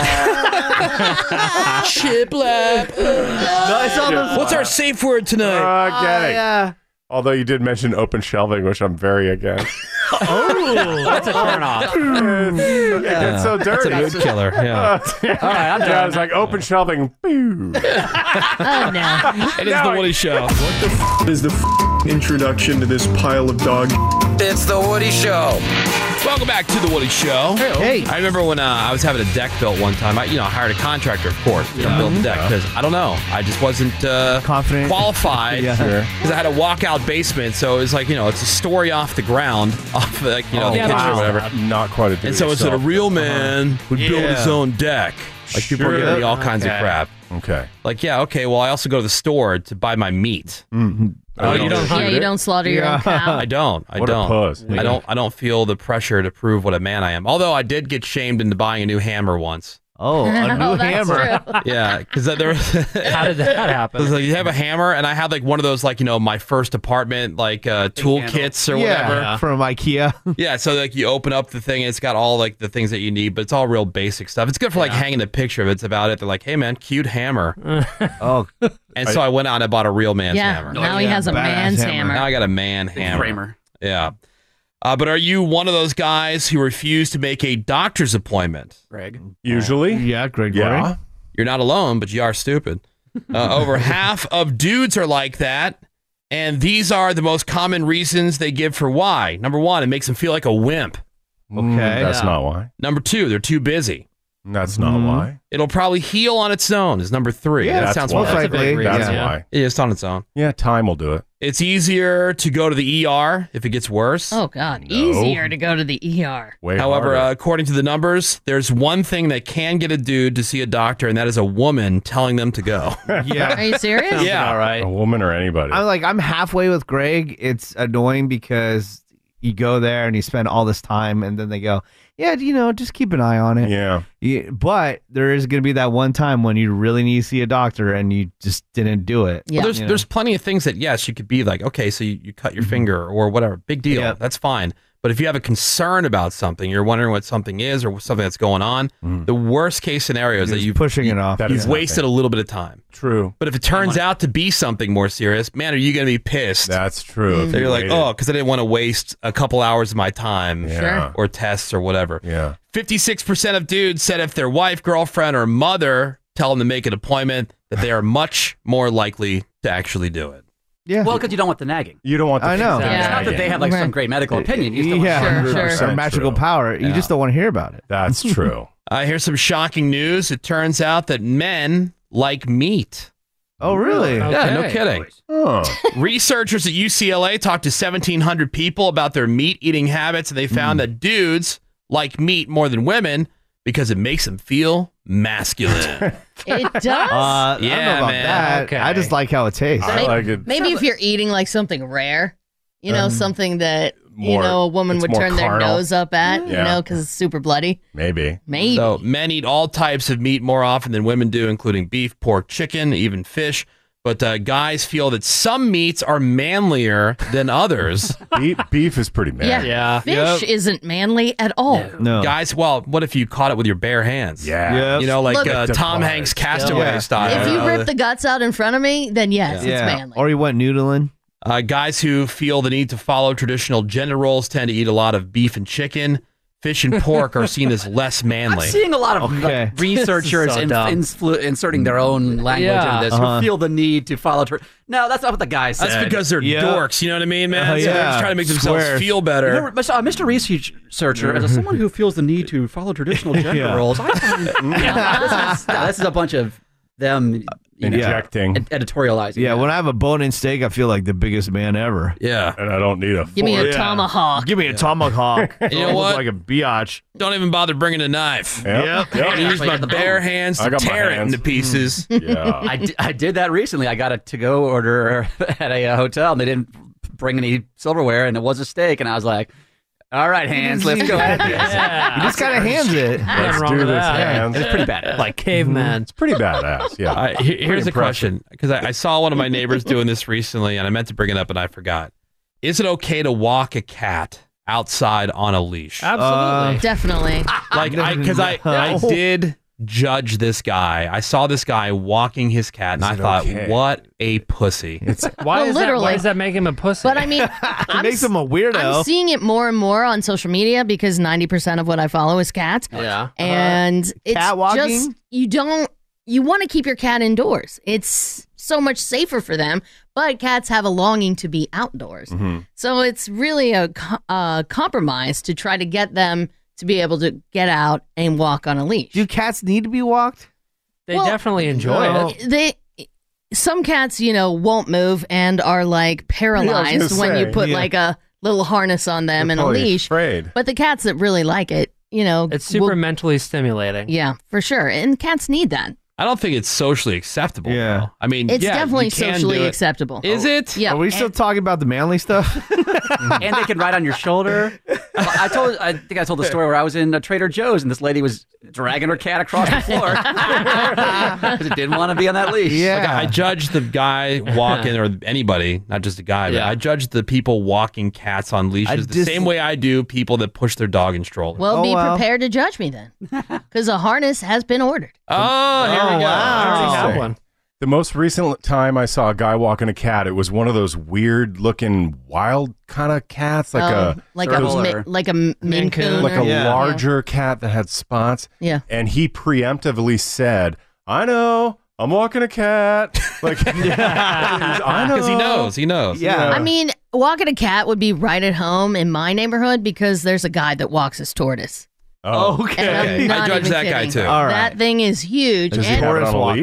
Shiplap. What's our safe word tonight? Okay. Yeah. Although you did mention open shelving, which I'm very against. Oh, that's a turn off. It's so dirty. That's a mood killer. Yeah. All right, I'm Yeah, I done. was like, open shelving. Boo. Oh, no. It is the Woody Show. Is the introduction to this pile of dog. It's the Woody Show. Welcome back to the Woody Show. Hey. I remember when I was having a deck built one time. I hired a contractor, of course, to build the deck because I don't know. I just wasn't Confident. qualified Yeah. Sure. because I had a walkout basement. So it was like it's a story off the ground, off the kitchen or whatever. Not quite a do And so it's a real man would build his Yeah. own deck. Like people are giving me all kinds of crap. Okay. Like well, I also go to the store to buy my meat. Oh, you don't Yeah, you don't slaughter your own cow. I don't. What a puss. I don't feel the pressure to prove what a man I am. Although I did get shamed into buying a new hammer once. Oh, a new Oh, that's hammer. true. Yeah, because there was. how did that happen? It was like, you have a hammer, and I had like one of those my first apartment tool kits or whatever. Yeah, from IKEA. Yeah, so like you open up the thing, and it's got all like the things that you need, but it's all real basic stuff. It's good for like hanging a picture of it. It's about it. They're like, hey man, cute hammer. Oh, And so I went out and I bought a real man's Yeah, hammer. now he has a Badass man's hammer. hammer. Now I got a man hammer. Kramer. Yeah. But are you one of those guys who refuse to make a doctor's appointment? Greg. Usually. yeah, Greg. Yeah. You're not alone, but you are stupid. Over half of dudes are like that. And these are the most common reasons they give for why. Number one, it makes them feel like a wimp. Okay. That's not why. Number two, they're too busy. That's not why. It'll probably heal on its own is number three. Yeah, that that's sounds most why. likely. That's Yeah. why. Yeah, it's on its own. Yeah, time will do it. It's easier to go to the ER if it gets worse. Oh, God. Easier to go to the ER. However, according to the numbers, there's one thing that can get a dude to see a doctor, and that is a woman telling them to go. Yeah. Are you serious? Yeah. All right. A woman or anybody. I'm halfway with Greg. It's annoying because you go there and you spend all this time, and then they go, yeah, just keep an eye on it. Yeah. But there is going to be that one time when you really need to see a doctor and you just didn't do it. Yeah. Well, there's plenty of things that, yes, you could be like, okay, so you cut your finger or whatever. Big deal. That's fine. But if you have a concern about something, you're wondering what something is or something that's going on, the worst case scenario is that you've pushing it off. You've wasted a little bit of time. True. But if it turns out to be something more serious, man, are you going to be pissed? That's true. So you're like, oh, because I didn't want to waste a couple hours of my time Sure. or tests or whatever. Yeah. 56% of dudes said if their wife, girlfriend, or mother tell them to make an appointment, that they are much more likely to actually do it. Yeah. Well, because you don't want the nagging. You don't want the I know. It's not that they have like some great medical opinion. You just don't want Or magical power. You just don't want to hear about it. That's true. Here's some shocking news. It turns out that men like meat. Oh, really? Yeah, no kidding. Researchers at UCLA talked to 1,700 people about their meat-eating habits, and they found that dudes like meat more than women because it makes them feel masculine. It does? I don't know about man. that. Okay. I just like how it tastes. I like it. Maybe if you're eating like something rare, something that, more- a woman it's would more turn their carnal. nose up at, Yeah. because it's super bloody. Maybe. Maybe. So men eat all types of meat more often than women do, including beef, pork, chicken, even fish. But guys feel that some meats are manlier than others. Beef is pretty manly. Yeah. Fish isn't manly at all. No. Guys, well, what if you caught it with your bare hands? Yeah. Like Look- Tom Hanks' Castaway Yeah. style. If you rip the guts out in front of me, then yes, it's manly. Or you went noodling. Guys who feel the need to follow traditional gender roles tend to eat a lot of beef and chicken. Fish and pork are seen as less manly. I'm seeing a lot of like, researchers So dumb. inserting their own language Yeah. into this who feel the need to follow. No, that's not what the guy said. That's because they're dorks, you know what I mean, man? So they're yeah. just trying to make themselves Squares. feel better. Remember, Mr. Researcher, as someone who feels the need to follow traditional gender roles, this is a bunch of them Injecting. editorializing. Yeah, when I have a bone-in steak, I feel like the biggest man ever. Yeah. And I don't need a Give me a Yeah. tomahawk. Give me a tomahawk. You know what? Like a biatch. Don't even bother bringing a knife. Yep. I use my bare hands I to got my tear it hands. into pieces. Yeah. I did that recently. I got a to-go order at a hotel, and they didn't bring any silverware, and it was a steak, and I was like, all right, hands, let's go at this. You just gotta hands it. Let's wrong do with this, that. hands. It's pretty bad. Like caveman. It's pretty badass. Yeah. Here's a impressive. question, because I saw one of my neighbors doing this recently, and I meant to bring it up, and I forgot. Is it okay to walk a cat outside on a leash? Absolutely. Definitely. Because I did judge this guy. I saw this guy walking his cat, and I thought, okay? what a pussy. Why Well, is literally. why does that make him a pussy? But I mean, It makes him a weirdo. I'm seeing it more and more on social media because 90% of what I follow is cats. yeah. And it's Cat walking? just, you want to keep your cat indoors. It's so much safer for them, but cats have a longing to be outdoors. So it's really a compromise to try to get them to be able to get out and walk on a leash. Do cats need to be walked? They definitely enjoy it. Some cats, won't move and are like paralyzed when you put like a little harness on them and a leash. Afraid. But the cats that really like it, It's super mentally stimulating. Yeah, for sure. And cats need that. I don't think it's socially acceptable. Yeah. though. I mean, It's yeah, definitely you can socially do it. acceptable. Is it? Yeah. Are we still talking about the manly stuff? And they can ride on your shoulder. I think I told the story where I was in a Trader Joe's and this lady was dragging her cat across the floor because it didn't want to be on that leash. Yeah. Like, I judge the guy walking, or anybody, not just a guy, but Yeah. I judge the people walking cats on leashes the same way I do people that push their dog in strollers. Well, be prepared to judge me then, because a harness has been ordered. Oh, here we go. wow. I already have one. The most recent time I saw a guy walking a cat, it was one of those weird looking wild kind of cats, like a Maine Coon, like a larger cat that had spots. Yeah. And he preemptively said, "I know, I'm walking a cat." Like, I know, Because he knows. Yeah. I mean, walking a cat would be right at home in my neighborhood because there's a guy that walks his tortoise. Oh, okay. And I'm not I judge even that guy kidding. too. All right. That thing is huge. Does he and have it on a Walker. leash?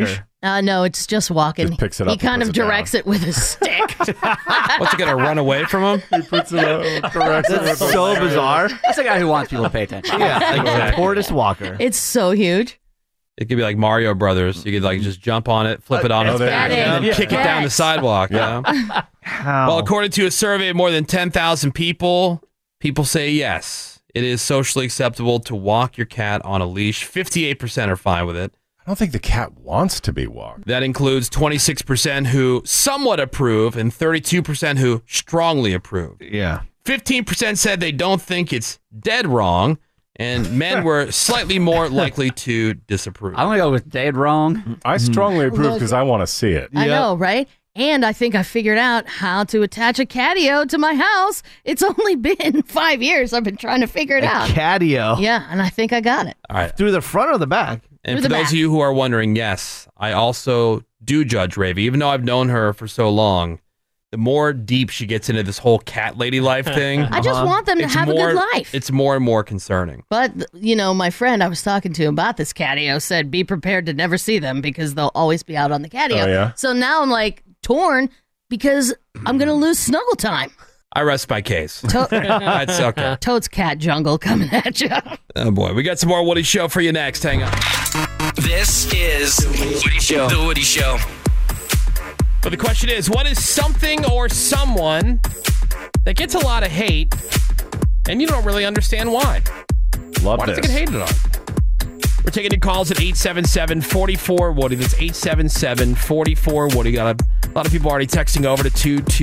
No, it's just walking. Just picks it He up and kind of puts it directs it with a stick. What's it gonna run away from him? He puts it up, corrects it That's with a so lever. bizarre. That's a guy who wants people to pay attention. Yeah, like a tortoise walker. It's so huge. It could be like Mario Brothers. You could like just jump on it, flip it on its back, and then kick it down the sidewalk. Yeah. You know? Well, according to a survey of more than 10,000 people say yes, it is socially acceptable to walk your cat on a leash. 58% are fine with it. I don't think the cat wants to be walked. That includes 26% who somewhat approve and 32% who strongly approve. Yeah. 15% said they don't think it's dead wrong, and men were slightly more likely to disapprove. I'm going to go with dead wrong. I strongly approve because I want to see it. I know, right? And I think I figured out how to attach a catio to my house. It's only been 5 years. I've been trying to figure it out. Catio. Yeah, and I think I got it. All right. Through the front or the back? And for those of you who are wondering, yes, I also do judge Ravi. Even though I've known her for so long, the more deep she gets into this whole cat lady life thing. I just want them to it's have a more- good life. It's more and more concerning. But, my friend I was talking to about this catio said be prepared to never see them because they'll always be out on the catio. Oh, yeah? So now I'm like torn because I'm going to lose snuggle time. I rest my case. That's okay. Toad's cat jungle coming at you. Oh, boy. We got some more Woody Show for you next. Hang on. This is The Woody Show. The Woody Show. But the question is, what is something or someone that gets a lot of hate and you don't really understand why? Love why this. does it get hated on? We're taking your calls at 877-44-WOODY. That's 877-44-WOODY. Got a lot of people already texting over to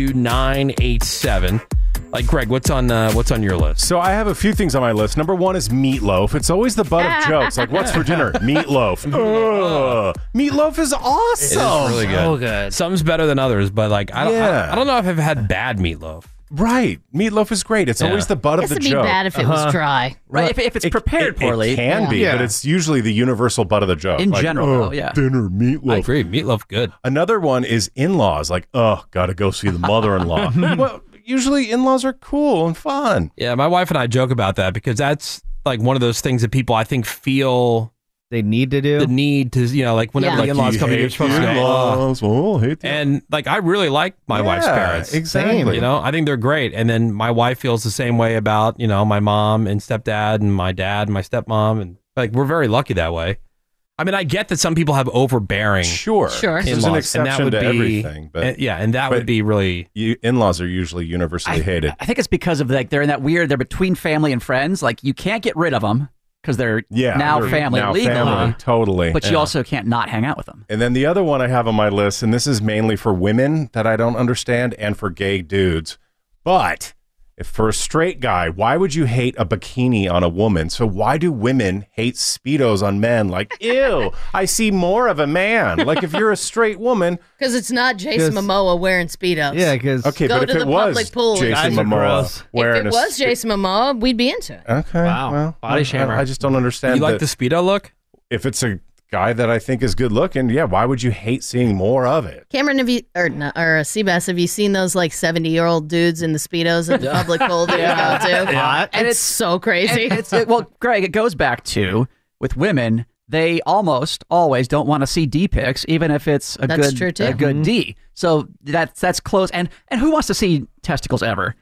22987. Like, Greg, what's on your list? So I have a few things on my list. Number one is meatloaf. It's always the butt of jokes. Like, what's for dinner? Meatloaf. Ugh. Meatloaf is awesome. It is really good. So good. Some's better than others, but like I don't know if I've had bad meatloaf. Right. Meatloaf is great. It's always the butt of the Guess it'd be joke. bad if it was dry. Right, if it's prepared poorly. It can be, but it's usually the universal butt of the joke. In general, oh, though, yeah. Dinner, meatloaf. I agree. Meatloaf, good. Another one is in-laws. Like, gotta go see the mother-in-law. Well, usually in-laws are cool and fun. Yeah, my wife and I joke about that because that's like one of those things that people I think feel they need to do. The need to, like whenever the in-laws come in, you're supposed to go. And like I really like my wife's parents. Exactly. I think they're great. And then my wife feels the same way about, my mom and stepdad and my dad and my stepmom, and like we're very lucky that way. I mean, I get that some people have overbearing. Sure. There's an exception to everything. But, and that would be really. In-laws are usually universally hated. I think it's because of they're in that weird, they're between family and friends. Like you can't get rid of them because they're now family legally. Family, totally. But you also can't not hang out with them. And then the other one I have on my list, and this is mainly for women that I don't understand and for gay dudes. But if for a straight guy, why would you hate a bikini on a woman? So why do women hate Speedos on men? Like, ew, I see more of a man. Like if you're a straight woman. Because it's not Jason Momoa wearing Speedos. Yeah, because okay, go but to if the it was public pool. Jason Momoa wearing if it was Jason Momoa, we'd be into it. Okay. Wow. Well, Body shamer. I just don't understand. You like the Speedo look? If it's a guy that I think is good looking, why would you hate seeing more of it? Cameron, have you or Seabass, have you seen those like 70-year-old dudes in the Speedos at the public pool that you go to? Yeah. And it's so crazy. Well, Greg, it goes back to with women. They almost always don't want to see D pics, even if it's a That's true, too. good D. So that's close. And who wants to see testicles ever?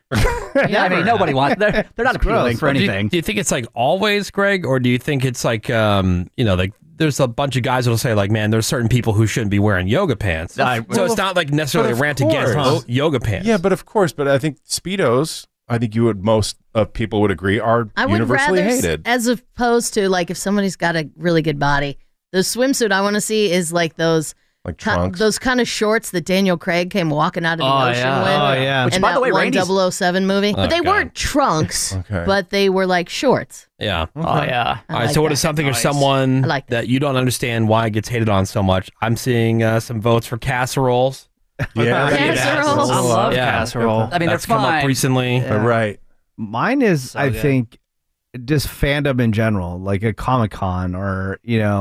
I mean, nobody wants. They're not appealing for anything. Do you think it's like always, Greg, or do you think it's like like there's a bunch of guys that'll say like, man, there's certain people who shouldn't be wearing yoga pants. So it's not like necessarily a rant against yoga pants. Yeah, but of course. But I think Speedos, most of people would agree, are I would universally rather, hated. as opposed to like if somebody's got a really good body. The swimsuit I want to see is like those like trunks. Those kind of shorts that Daniel Craig came walking out of the ocean with. Oh, yeah. Which, in by the way, that Randy's 007 movie. But they weren't trunks, Okay. but they were like shorts. Yeah. Oh yeah. I All right. like So what that. is something or someone I like that you don't understand why it gets hated on so much? I'm seeing some votes for casseroles. Casseroles. I love Yeah. casserole. I mean, That's they're come up fine. recently. Right. Mine is, I good. think, just fandom in general, like a Comic-Con or,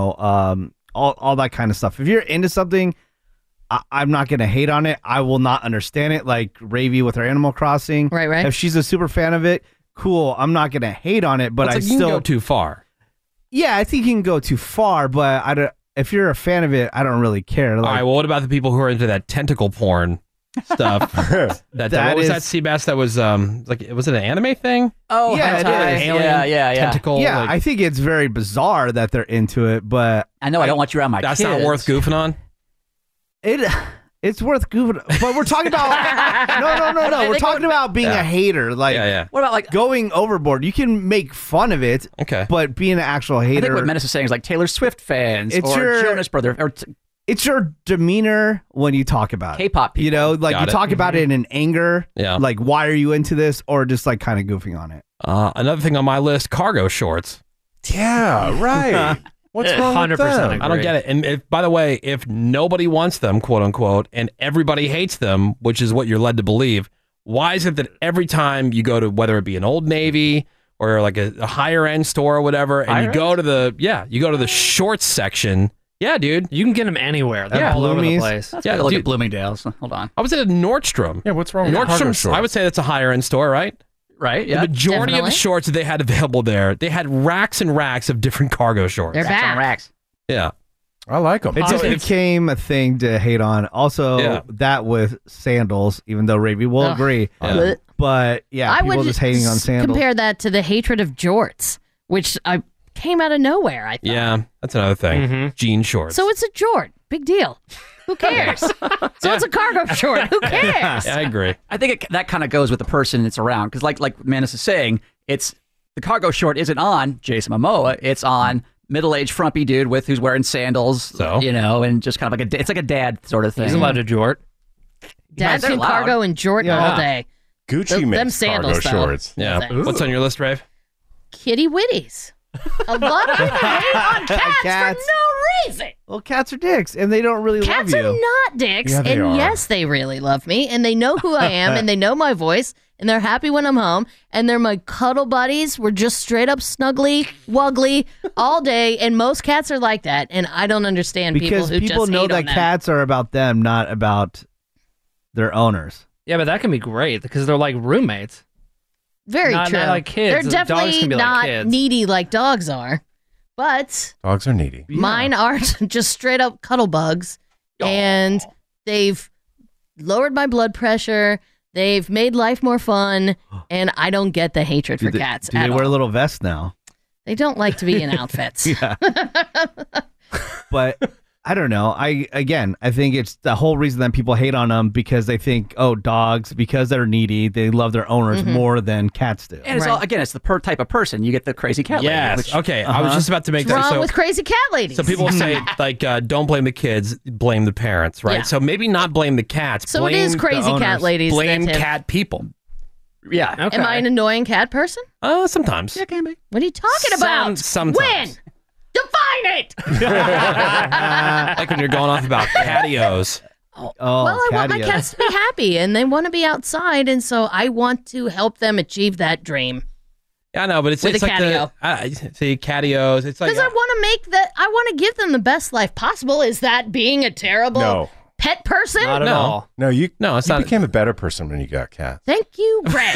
all that kind of stuff. If you're into something, I'm not going to hate on it. I will not understand it, like Ravy with her Animal Crossing. Right. If she's a super fan of it, cool. I'm not going to hate on it, but It's I like you still can go too far. Yeah, I think you can go too far, but if you're a fan of it, I don't really care. All right, well, what about the people who are into that tentacle porn stuff? what was that, Seabass? That was was it an anime thing? Oh, yeah, it is. Alien tentacle. Yeah, like- I think it's very bizarre that they're into it, but I know I don't want you around my That's kids. not worth goofing on. It's worth goofing, but we're talking about no. We're talking about being a hater. Like, what about like going overboard? You can make fun of it, okay, but being an actual hater. I think what Menace is saying is like Taylor Swift fans It's or your- Jonas Brother or it's your demeanor when you talk about it. K-pop people. You know, like Got you it. talk about it in anger. Yeah. Like, why are you into this? Or just like kind of goofing on it. Another thing on my list: cargo shorts. Yeah, right. What's wrong with 100% them? agree. I don't get it. And if, by the way, if nobody wants them, quote unquote, and everybody hates them, which is what you're led to believe, why is it that every time you go to, whether it be an Old Navy or like a higher end store or whatever, and you go to the shorts section, yeah, dude, You can get them anywhere. They're all over the Bloomies. place. Let's Yeah, take a look dude. at Bloomingdale's. Hold on. I was at a Nordstrom. Yeah, what's wrong with cargo Nordstrom's? shorts? I would say that's a higher end store, right? Right? The Yeah. majority of Definitely. the shorts that they had available there, they had racks and racks of different cargo shorts. They're Racks on back. racks. Yeah. I like them. It just became a thing to hate on. Also, Yeah. that with sandals, even though Ravi will Ugh. agree. Yeah. But yeah, I people would just hating on sandals. compare that to the hatred of jorts, which came out of nowhere, I thought. Yeah, that's another thing. Jean shorts. So it's a jort. Big deal. Who cares? So it's a cargo short. Who cares? Yeah, I agree. I think that kind of goes with the person it's around because, like Manus is saying, it's the cargo short isn't on Jason Momoa. It's on middle-aged frumpy dude who's wearing sandals. So? and just kind of like it's like a dad sort of thing. He's allowed to jort. Dads they're can loud. cargo and jort all day. Gucci Them makes sandals, cargo though. shorts. Yeah. Thanks. What's on your list, Rave? Kitty witties. A lot of people hate on cats, Cats. for no reason. Well, cats are dicks, and they don't really Cats love are you. not dicks, Yeah, they and are. yes, they really love me, and they know who I am, and they know my voice, and they're happy when I'm home, and they're my cuddle buddies. We're just straight up snuggly, wuggly all day, and most cats are like that, and I don't understand Because people who people just know hate that on them. cats are about them, not about their owners. Yeah, but that can be great because they're like roommates. Very not true. like kids. They're Dogs definitely can be like not kids. needy like dogs are, but Dogs are needy. mine aren't just straight up cuddle bugs, and they've lowered my blood pressure. They've made life more fun, and I don't get the hatred for cats Do at they all. wear little vests now? They don't like to be in outfits. Yeah. But I don't know. I think it's the whole reason that people hate on them because they think, oh, dogs, because they're needy, they love their owners Mm-hmm. more than cats do. And it's all, again, it's the type of person. You get the crazy cat lady. Yes. Which, Okay. I was just about to make What's that. wrong So, with crazy cat ladies? so people say like, don't blame the kids, blame the parents, right? Yeah. So maybe not blame the cats. So it blame is the crazy cat owners, ladies Blame that have- cat people. yeah. Okay. Am I an annoying cat person? Sometimes. Yeah, can be. What are you talking about? Sometimes. When? Define it. Like when you're going off about patios. Oh, Well, I want my catio. cats to be happy, and they want to be outside, and so I want to help them achieve that dream. Yeah, I know, but it's With it's a like see catios. It's like Because I want to make that. I want to give them the best life possible. Is that being a terrible No. pet person? Not at No. all. No, it's you not. became a better person when you got cats. Thank you, Greg.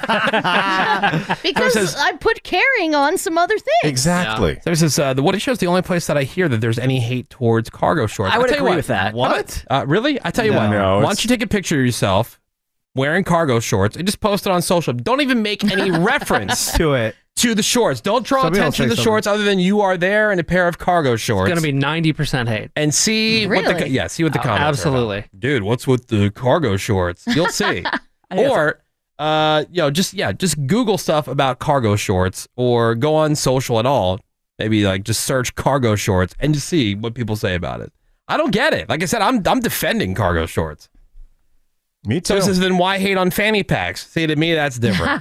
Because says- I put caring on some other things. Exactly. So this is the Woody Show is the only place that I hear that there's any hate towards cargo shorts. I would I'll tell you agree what. with that. What? Really? I tell you what. No, Why it's- don't you take a picture of yourself wearing cargo shorts and just post it on social? Don't even make any reference To it. to the shorts. Don't draw Somebody else attention to the say shorts other than you are there in a pair of cargo shorts. It's going to be 90% hate. and see what the Really? see what the comments are Absolutely. about. Dude, what's with the cargo shorts? You'll see. Or just Google stuff about cargo shorts or go on social at all. Maybe like just search cargo shorts and just see what people say about it. I don't get it. Like I said, I'm defending cargo shorts. Me So too. it says, then why hate on fanny packs? See, to me, that's different.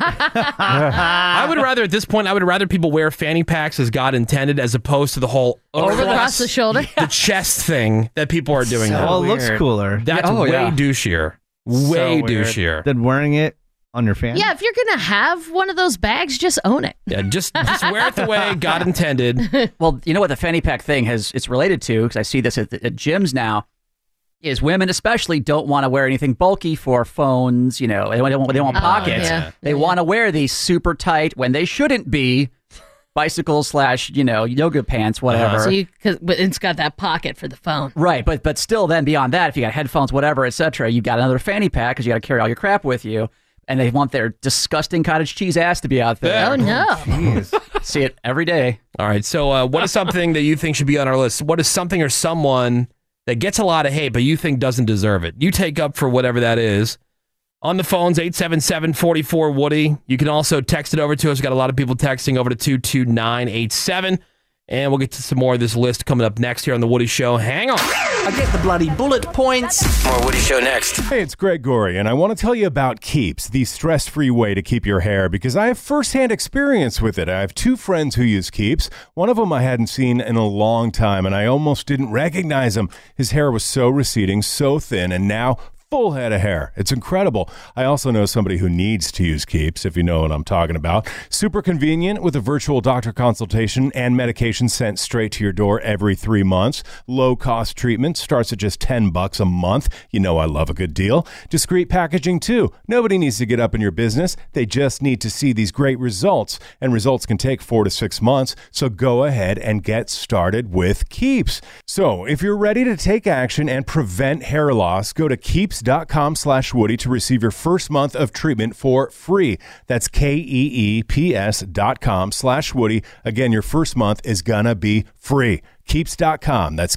I would rather, at this point, people wear fanny packs as God intended as opposed to the whole Over across the shoulder. the chest thing that people are doing now. Well, it looks cooler That's way douchier. Way weird. douchier. than wearing it on your fan. Yeah, if you're gonna have one of those bags, just own it. Yeah, just wear it the way God intended. Well, you know what the fanny pack thing it's related to, because I see this at gyms now, is women especially don't want to wear anything bulky for phones, they don't want pockets. yeah. They want to wear these super tight when they shouldn't be, bicycles / yoga pants, whatever. But it's got that pocket for the phone. Right, but still, then beyond that, if you got headphones, whatever, etc., you got another fanny pack because you got to carry all your crap with you, and they want their disgusting cottage cheese ass to be out there. Oh no! See it every day. All right. So, what is something that you think should be on our list? What is something or someone that gets a lot of hate, but you think doesn't deserve it? You take up for whatever that is. On the phones, 877-44-WOODY. You can also text it over to us. We've got a lot of people texting over to 22987. And we'll get to some more of this list coming up next here on The Woody Show. Hang on. I get the bloody bullet points. More Woody Show next. Hey, it's Greg Gorey, and I want to tell you about Keeps, the stress-free way to keep your hair, because I have firsthand experience with it. I have 2 friends who use Keeps. One of them I hadn't seen in a long time, and I almost didn't recognize him. His hair was so receding, so thin, and now full head of hair. It's incredible. I also know somebody who needs to use Keeps, if you know what I'm talking about. Super convenient with a virtual doctor consultation and medication sent straight to your door every 3 months. Low-cost treatment starts at just $10 a month. You know I love a good deal. Discreet packaging, too. Nobody needs to get up in your business. They just need to see these great results. And results can take 4 to 6 months. So go ahead and get started with Keeps. So if you're ready to take action and prevent hair loss, go to Keeps.com/Woody to receive your first month of treatment for free. That's KEEPS.com/Woody. Again, your first month is gonna be free. Keeps.com. That's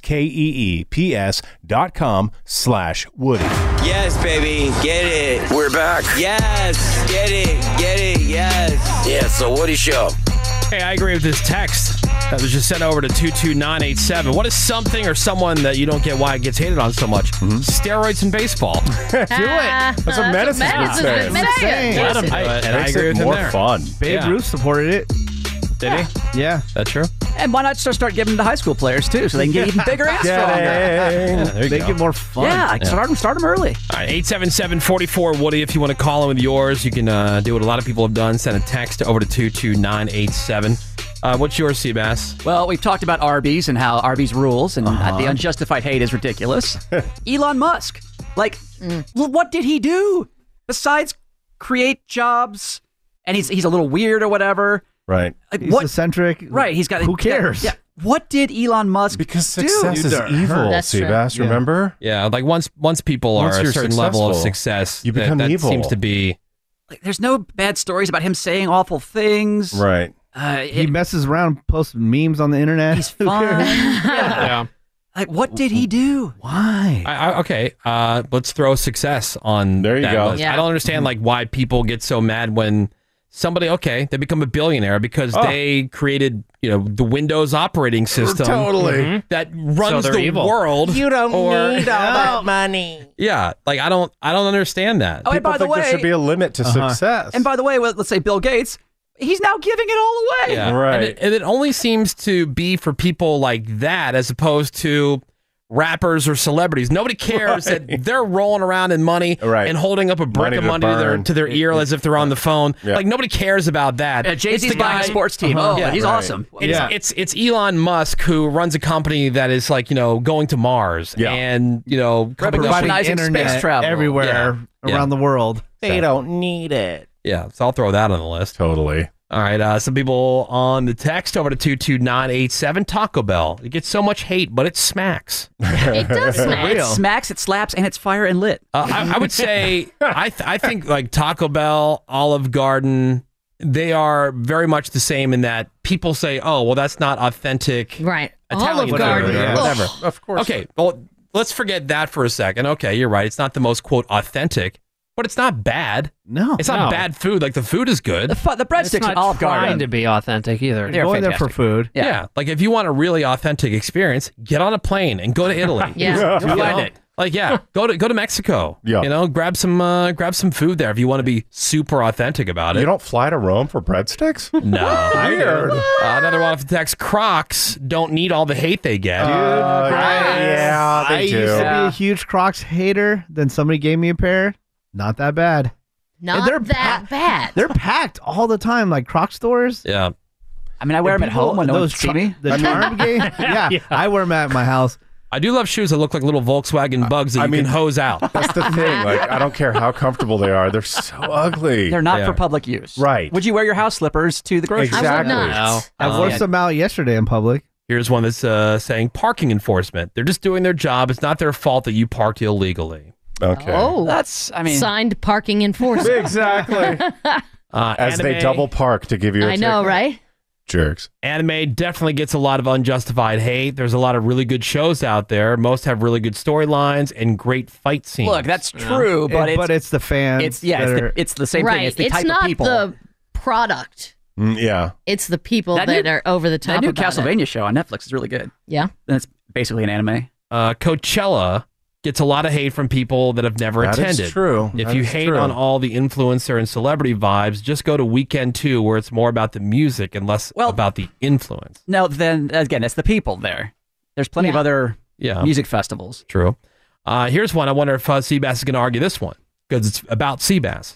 KEEPS.com/Woody. Yes, baby. Get it. We're back. Yes. Get it. Get it. Yes. Yeah, it's The Woody Show. Hey, I agree with this text that was just sent over to 22987. What is something or someone that you don't get why it gets hated on so much? Steroids in baseball. Do it. That's what medicine would say. Let him do it. And I agree with him more there. fun. Babe Ruth supported it. Did he? Yeah. That's true. And why not start giving them to high school players, too, so they can get even bigger and stronger? Make it more fun. Yeah, start them early. All right, 877-44-WOODY. If you want to call in with yours, you can do what a lot of people have done. Send a text over to 22987. What's yours, Seabass? Well, we've talked about Arby's and how Arby's rules and the unjustified hate is ridiculous. Elon Musk. What did he do besides create jobs? And he's a little weird or whatever. Right. He's eccentric. Right. He's got. Who cares? Yeah. What did Elon Musk Because success is evil, That's true. Seabass, remember? Yeah, like once people Once are a you're certain level of successful, success, you become that evil. seems to be... There's no bad stories about him saying awful things. Right. He messes around, posts memes on the internet. He's fun. Yeah. Like, what did he do? Why? Okay, let's throw success on There you that go. list. Yeah. I don't understand why people get so mad when somebody, they become a billionaire because they created, the Windows operating system Totally. that runs they're the evil. world. You don't need all that money. Yeah, I don't understand that. Oh, and People by the think there way, should be a limit to success. and by the way, let's say Bill Gates, he's now giving it all away. Yeah, Right. And it only seems to be for people like that as opposed to rappers or celebrities. Nobody cares that they're rolling around in money and holding up a brick Money of to money burn. to their ear as if they're on the phone. Yeah. Nobody cares about that. Jay-Z's It's the buying guy- a sports team. He's awesome. It's Elon Musk who runs a company that is going to Mars and coming up with Revolutionizing space travel. everywhere around the world. They don't need it. Yeah, so I'll throw that on the list. Totally. All right, some people on the text over to 22987. Taco Bell. It gets so much hate, but it smacks. It does smack. It smacks, it slaps, and it's fire and lit. I would say, I think like Taco Bell, Olive Garden, they are very much the same in that people say, oh, well, that's not authentic Right. Italian Olive Garden. food or Ugh. whatever. Of course. Okay, well, let's forget that for a second. Okay, you're right. It's not the most, quote, authentic, but it's not bad. No. It's not bad food. Like, the food is good. The breadsticks It's at not Olive trying Garden. to be authentic either. They're Going there for fantastic. food. Yeah. Like, if you want a really authentic experience, get on a plane and go to Italy. Yeah. You'll find it. Like, go to Mexico. Yeah. Grab some food there if you want to be super authentic about it. You don't fly to Rome for breadsticks? No. Weird. Another one off the text. Crocs don't need all the hate they get. Yeah, I they do. used to be a huge Crocs hater. Then somebody gave me a pair. Not that bad. Not they're that bad. They're packed all the time, like Croc stores. Yeah. I mean, I wear them at home when no one can see me. The charm game. Yeah, I wear them at my house. I do love shoes that look like little Volkswagen bugs that you can hose out. That's the thing. Like, I don't care how comfortable they are. They're so ugly. They're not for public use. Right. Would you wear your house slippers to the grocery store? Exactly. I wore some out yesterday in public. Here's one that's saying parking enforcement. They're just doing their job. It's not their fault that you parked illegally. Okay. Oh, that's, I mean. Signed parking enforcement. Exactly. As they Anime- double park to give you a I know, ticket. right? Jerks. Anime definitely gets a lot of unjustified hate. There's a lot of really good shows out there. Most have really good storylines and great fight scenes. Look, that's true, but it's the fans. It's it's the same right. thing. It's the type not of people. the product. Yeah. It's the people that, new- are over the top That new about it. Castlevania show on Netflix is really good. Yeah. That's basically an anime. Coachella gets a lot of hate from people that have never That is attended. true. If That you is hate true. on all the influencer and celebrity vibes, just go to Weekend 2 where it's more about the music and less about the influence. No, then again, it's the people there. There's plenty of other music festivals. True. Here's one. I wonder if Seabass is going to argue this one because it's about Seabass.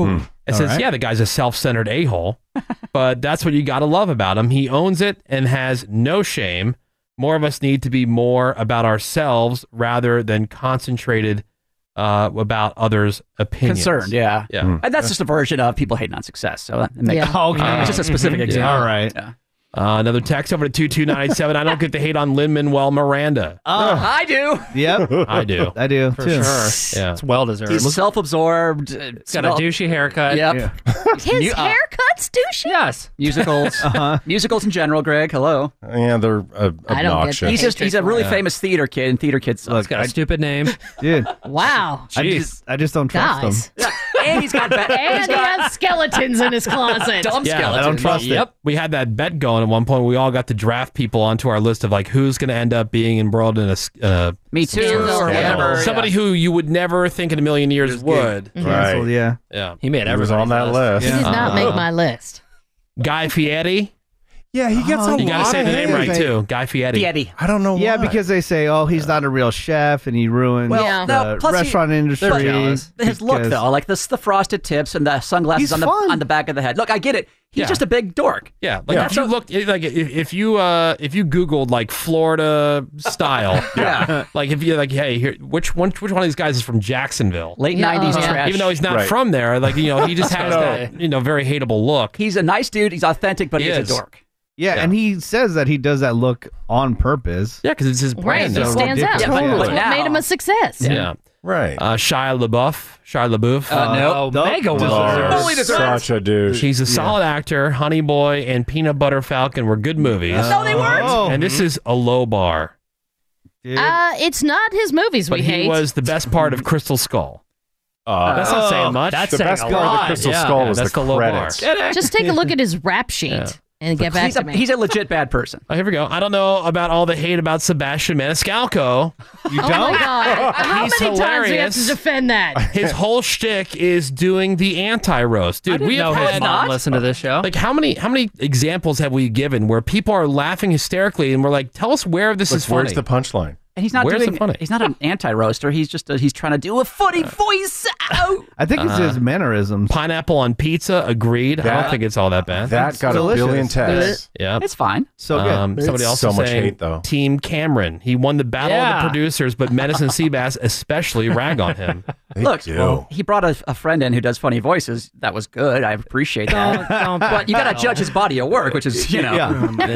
It says, yeah, the guy's a self-centered a-hole, but that's what you got to love about him. He owns it and has no shame. More of us need to be more about ourselves rather than concentrated about others' opinions. Concerned, yeah. Yeah. And that's just a version of people hating on success. So that makes it's just a specific Yeah. example. All right. Yeah. Another text over to 22987. I don't get the hate on Lin-Manuel Miranda. I do. Yep. I do. I do, For too. sure. Yeah. It's well deserved. He's self-absorbed. He's got a douchey haircut. Yep. His haircut's douchey? Yes. Musicals. Musicals in general, Greg. Hello. Yeah, they're obnoxious. He's a really famous theater kid, and theater kids. He's got a stupid name. Dude. Wow. I just don't trust Guys. them. And he's got And he has skeletons in his closet. dumb Yeah, skeletons. I don't trust it. We had that bet going at one point. We all got to draft people onto our list of like who's going to end up being embroiled in a Me too, Scandal. or whatever. somebody who you would never think in a million years would. Canceled, yeah. Yeah. He made He was on that list. He did not make my list. Guy Fieri. Yeah, he gets a You got to lot say of the name hate. right too. Guy Fieri. Fieri. I don't know Yeah, why. because they say, oh, he's not a real chef and he ruined Well, the no, plus restaurant industry. They're jealous. His look, because- though, like the frosted tips and the sunglasses He's on fun. the back of the head. Look, I get it. He's Yeah. just a big dork. Yeah, like if you looked, like if you Googled like Florida style, Yeah. like if you like, hey, here, which one of these guys is from Jacksonville? Late Yeah. 90s Yeah. trash. Even though he's not Right. from there, like he just has that very hateable look. He's a nice dude. He's authentic, but He he's is. a dork. Yeah, and he says that he does that look on purpose. Yeah, because it's his Right. brand. He now. stands out. Yeah, That's but what now- made him a success. Yeah. Right. Shia LaBeouf. No. Mega Oh, well Fully deserved. such a douche. He's a solid actor. Honey Boy and Peanut Butter Falcon were good movies. No, they weren't. Oh, And this is a low bar. dude. It's not his movies But we he hate. was the best part of Crystal Skull. That's not saying much. That's the saying best a part of the lot. Crystal Yeah. Skull was that's the the low bar. credits. Just take a look at his rap sheet and get back to me. He's a legit bad person. Oh, here we go. I don't know about all the hate about Sebastian Maniscalco. You Oh don't? my God. How He's many times do we have to hilarious. defend that? His whole shtick is doing the anti-roast. Dude, we have his had mom listen to this show. like how many examples have we given where people are laughing hysterically and we're like, tell us where this is funny. Where's the punchline? And he's not Where's the doing. funny? He's not an anti-roaster. He's just he's trying to do a funny voice. Oh. I think it's his mannerisms. Pineapple on pizza, agreed. I don't think it's all that bad. That got delicious. a billion texts. Yeah. It's fine. So good. Somebody It's else so is much saying hate, though. Team Cameron. He won the battle of Yeah. the producers, but Menace and Seabass especially rag on him. Look, do. he brought a friend in who does funny voices. That was good. I appreciate that. Don't But you got to judge his body of work, which is, Yeah.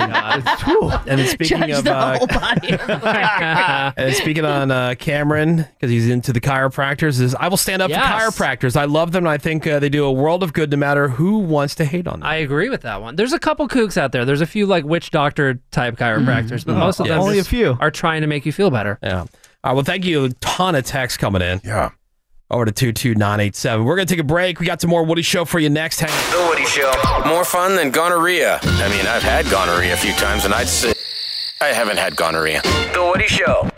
And then speaking Judge of the whole body. and speaking on Cameron, because he's into the chiropractors, is I will stand up Yes. for chiropractors. I love them, and I think they do a world of good no matter who wants to hate on them. I agree with that one. There's a couple kooks out there. There's a few like witch doctor type chiropractors, but most of them Only a just few. are trying to make you feel better. Yeah. All right, well, thank you. A ton of texts coming in. Yeah. Over to 22987. We're going to take a break. We got some more Woody Show for you next. Hang on. The Woody Show. More fun than gonorrhea. I mean, I've had gonorrhea a few times, and I'd say I haven't had gonorrhea. The Woody Show.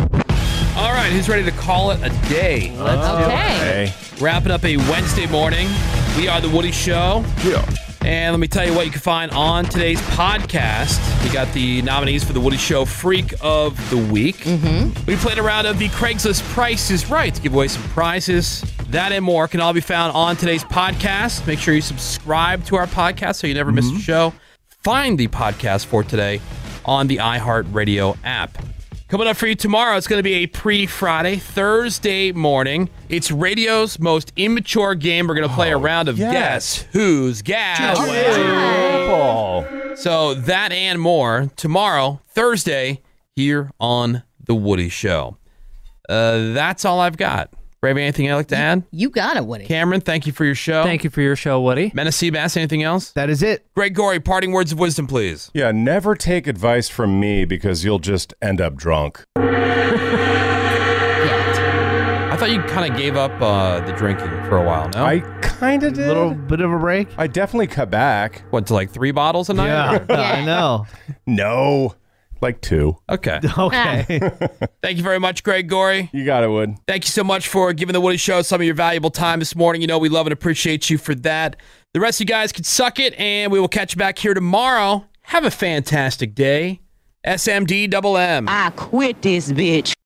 All right, who's ready to call it a day? Let's do it. Hey. Wrapping up a Wednesday morning. We are The Woody Show. Yeah. And let me tell you what you can find on today's podcast. We got the nominees for The Woody Show Freak of the Week. Mm-hmm. We played a round of the Craigslist Price is Right to give away some prizes. That and more can all be found on today's podcast. Make sure you subscribe to our podcast so you never miss a show. Find the podcast for today on the iHeartRadio app. Coming up for you tomorrow, it's going to be a pre-Friday, Thursday morning. It's radio's most immature game. We're going to play a round of Guess Who's Gas. So that and more tomorrow, Thursday, here on The Woody Show. That's all I've got. Brave, anything I'd like to add? You got it, Woody. Cameron, thank you for your show. Thank you for your show, Woody. Menace Seabass, anything else? That is it. Greg Gorey, parting words of wisdom, please. Yeah, never take advice from me because you'll just end up drunk. I thought you kind of gave up the drinking for a while, no? I kind of did. A little bit of a break? I definitely cut back. What, to like 3 bottles a night? Yeah, I know. No, like 2. Okay. Okay. Thank you very much, Greg Gorey. You got it, Wood. Thank you so much for giving the Woody Show some of your valuable time this morning. You know we love and appreciate you for that. The rest of you guys can suck it, and we will catch you back here tomorrow. Have a fantastic day. SMD double M. I quit this bitch.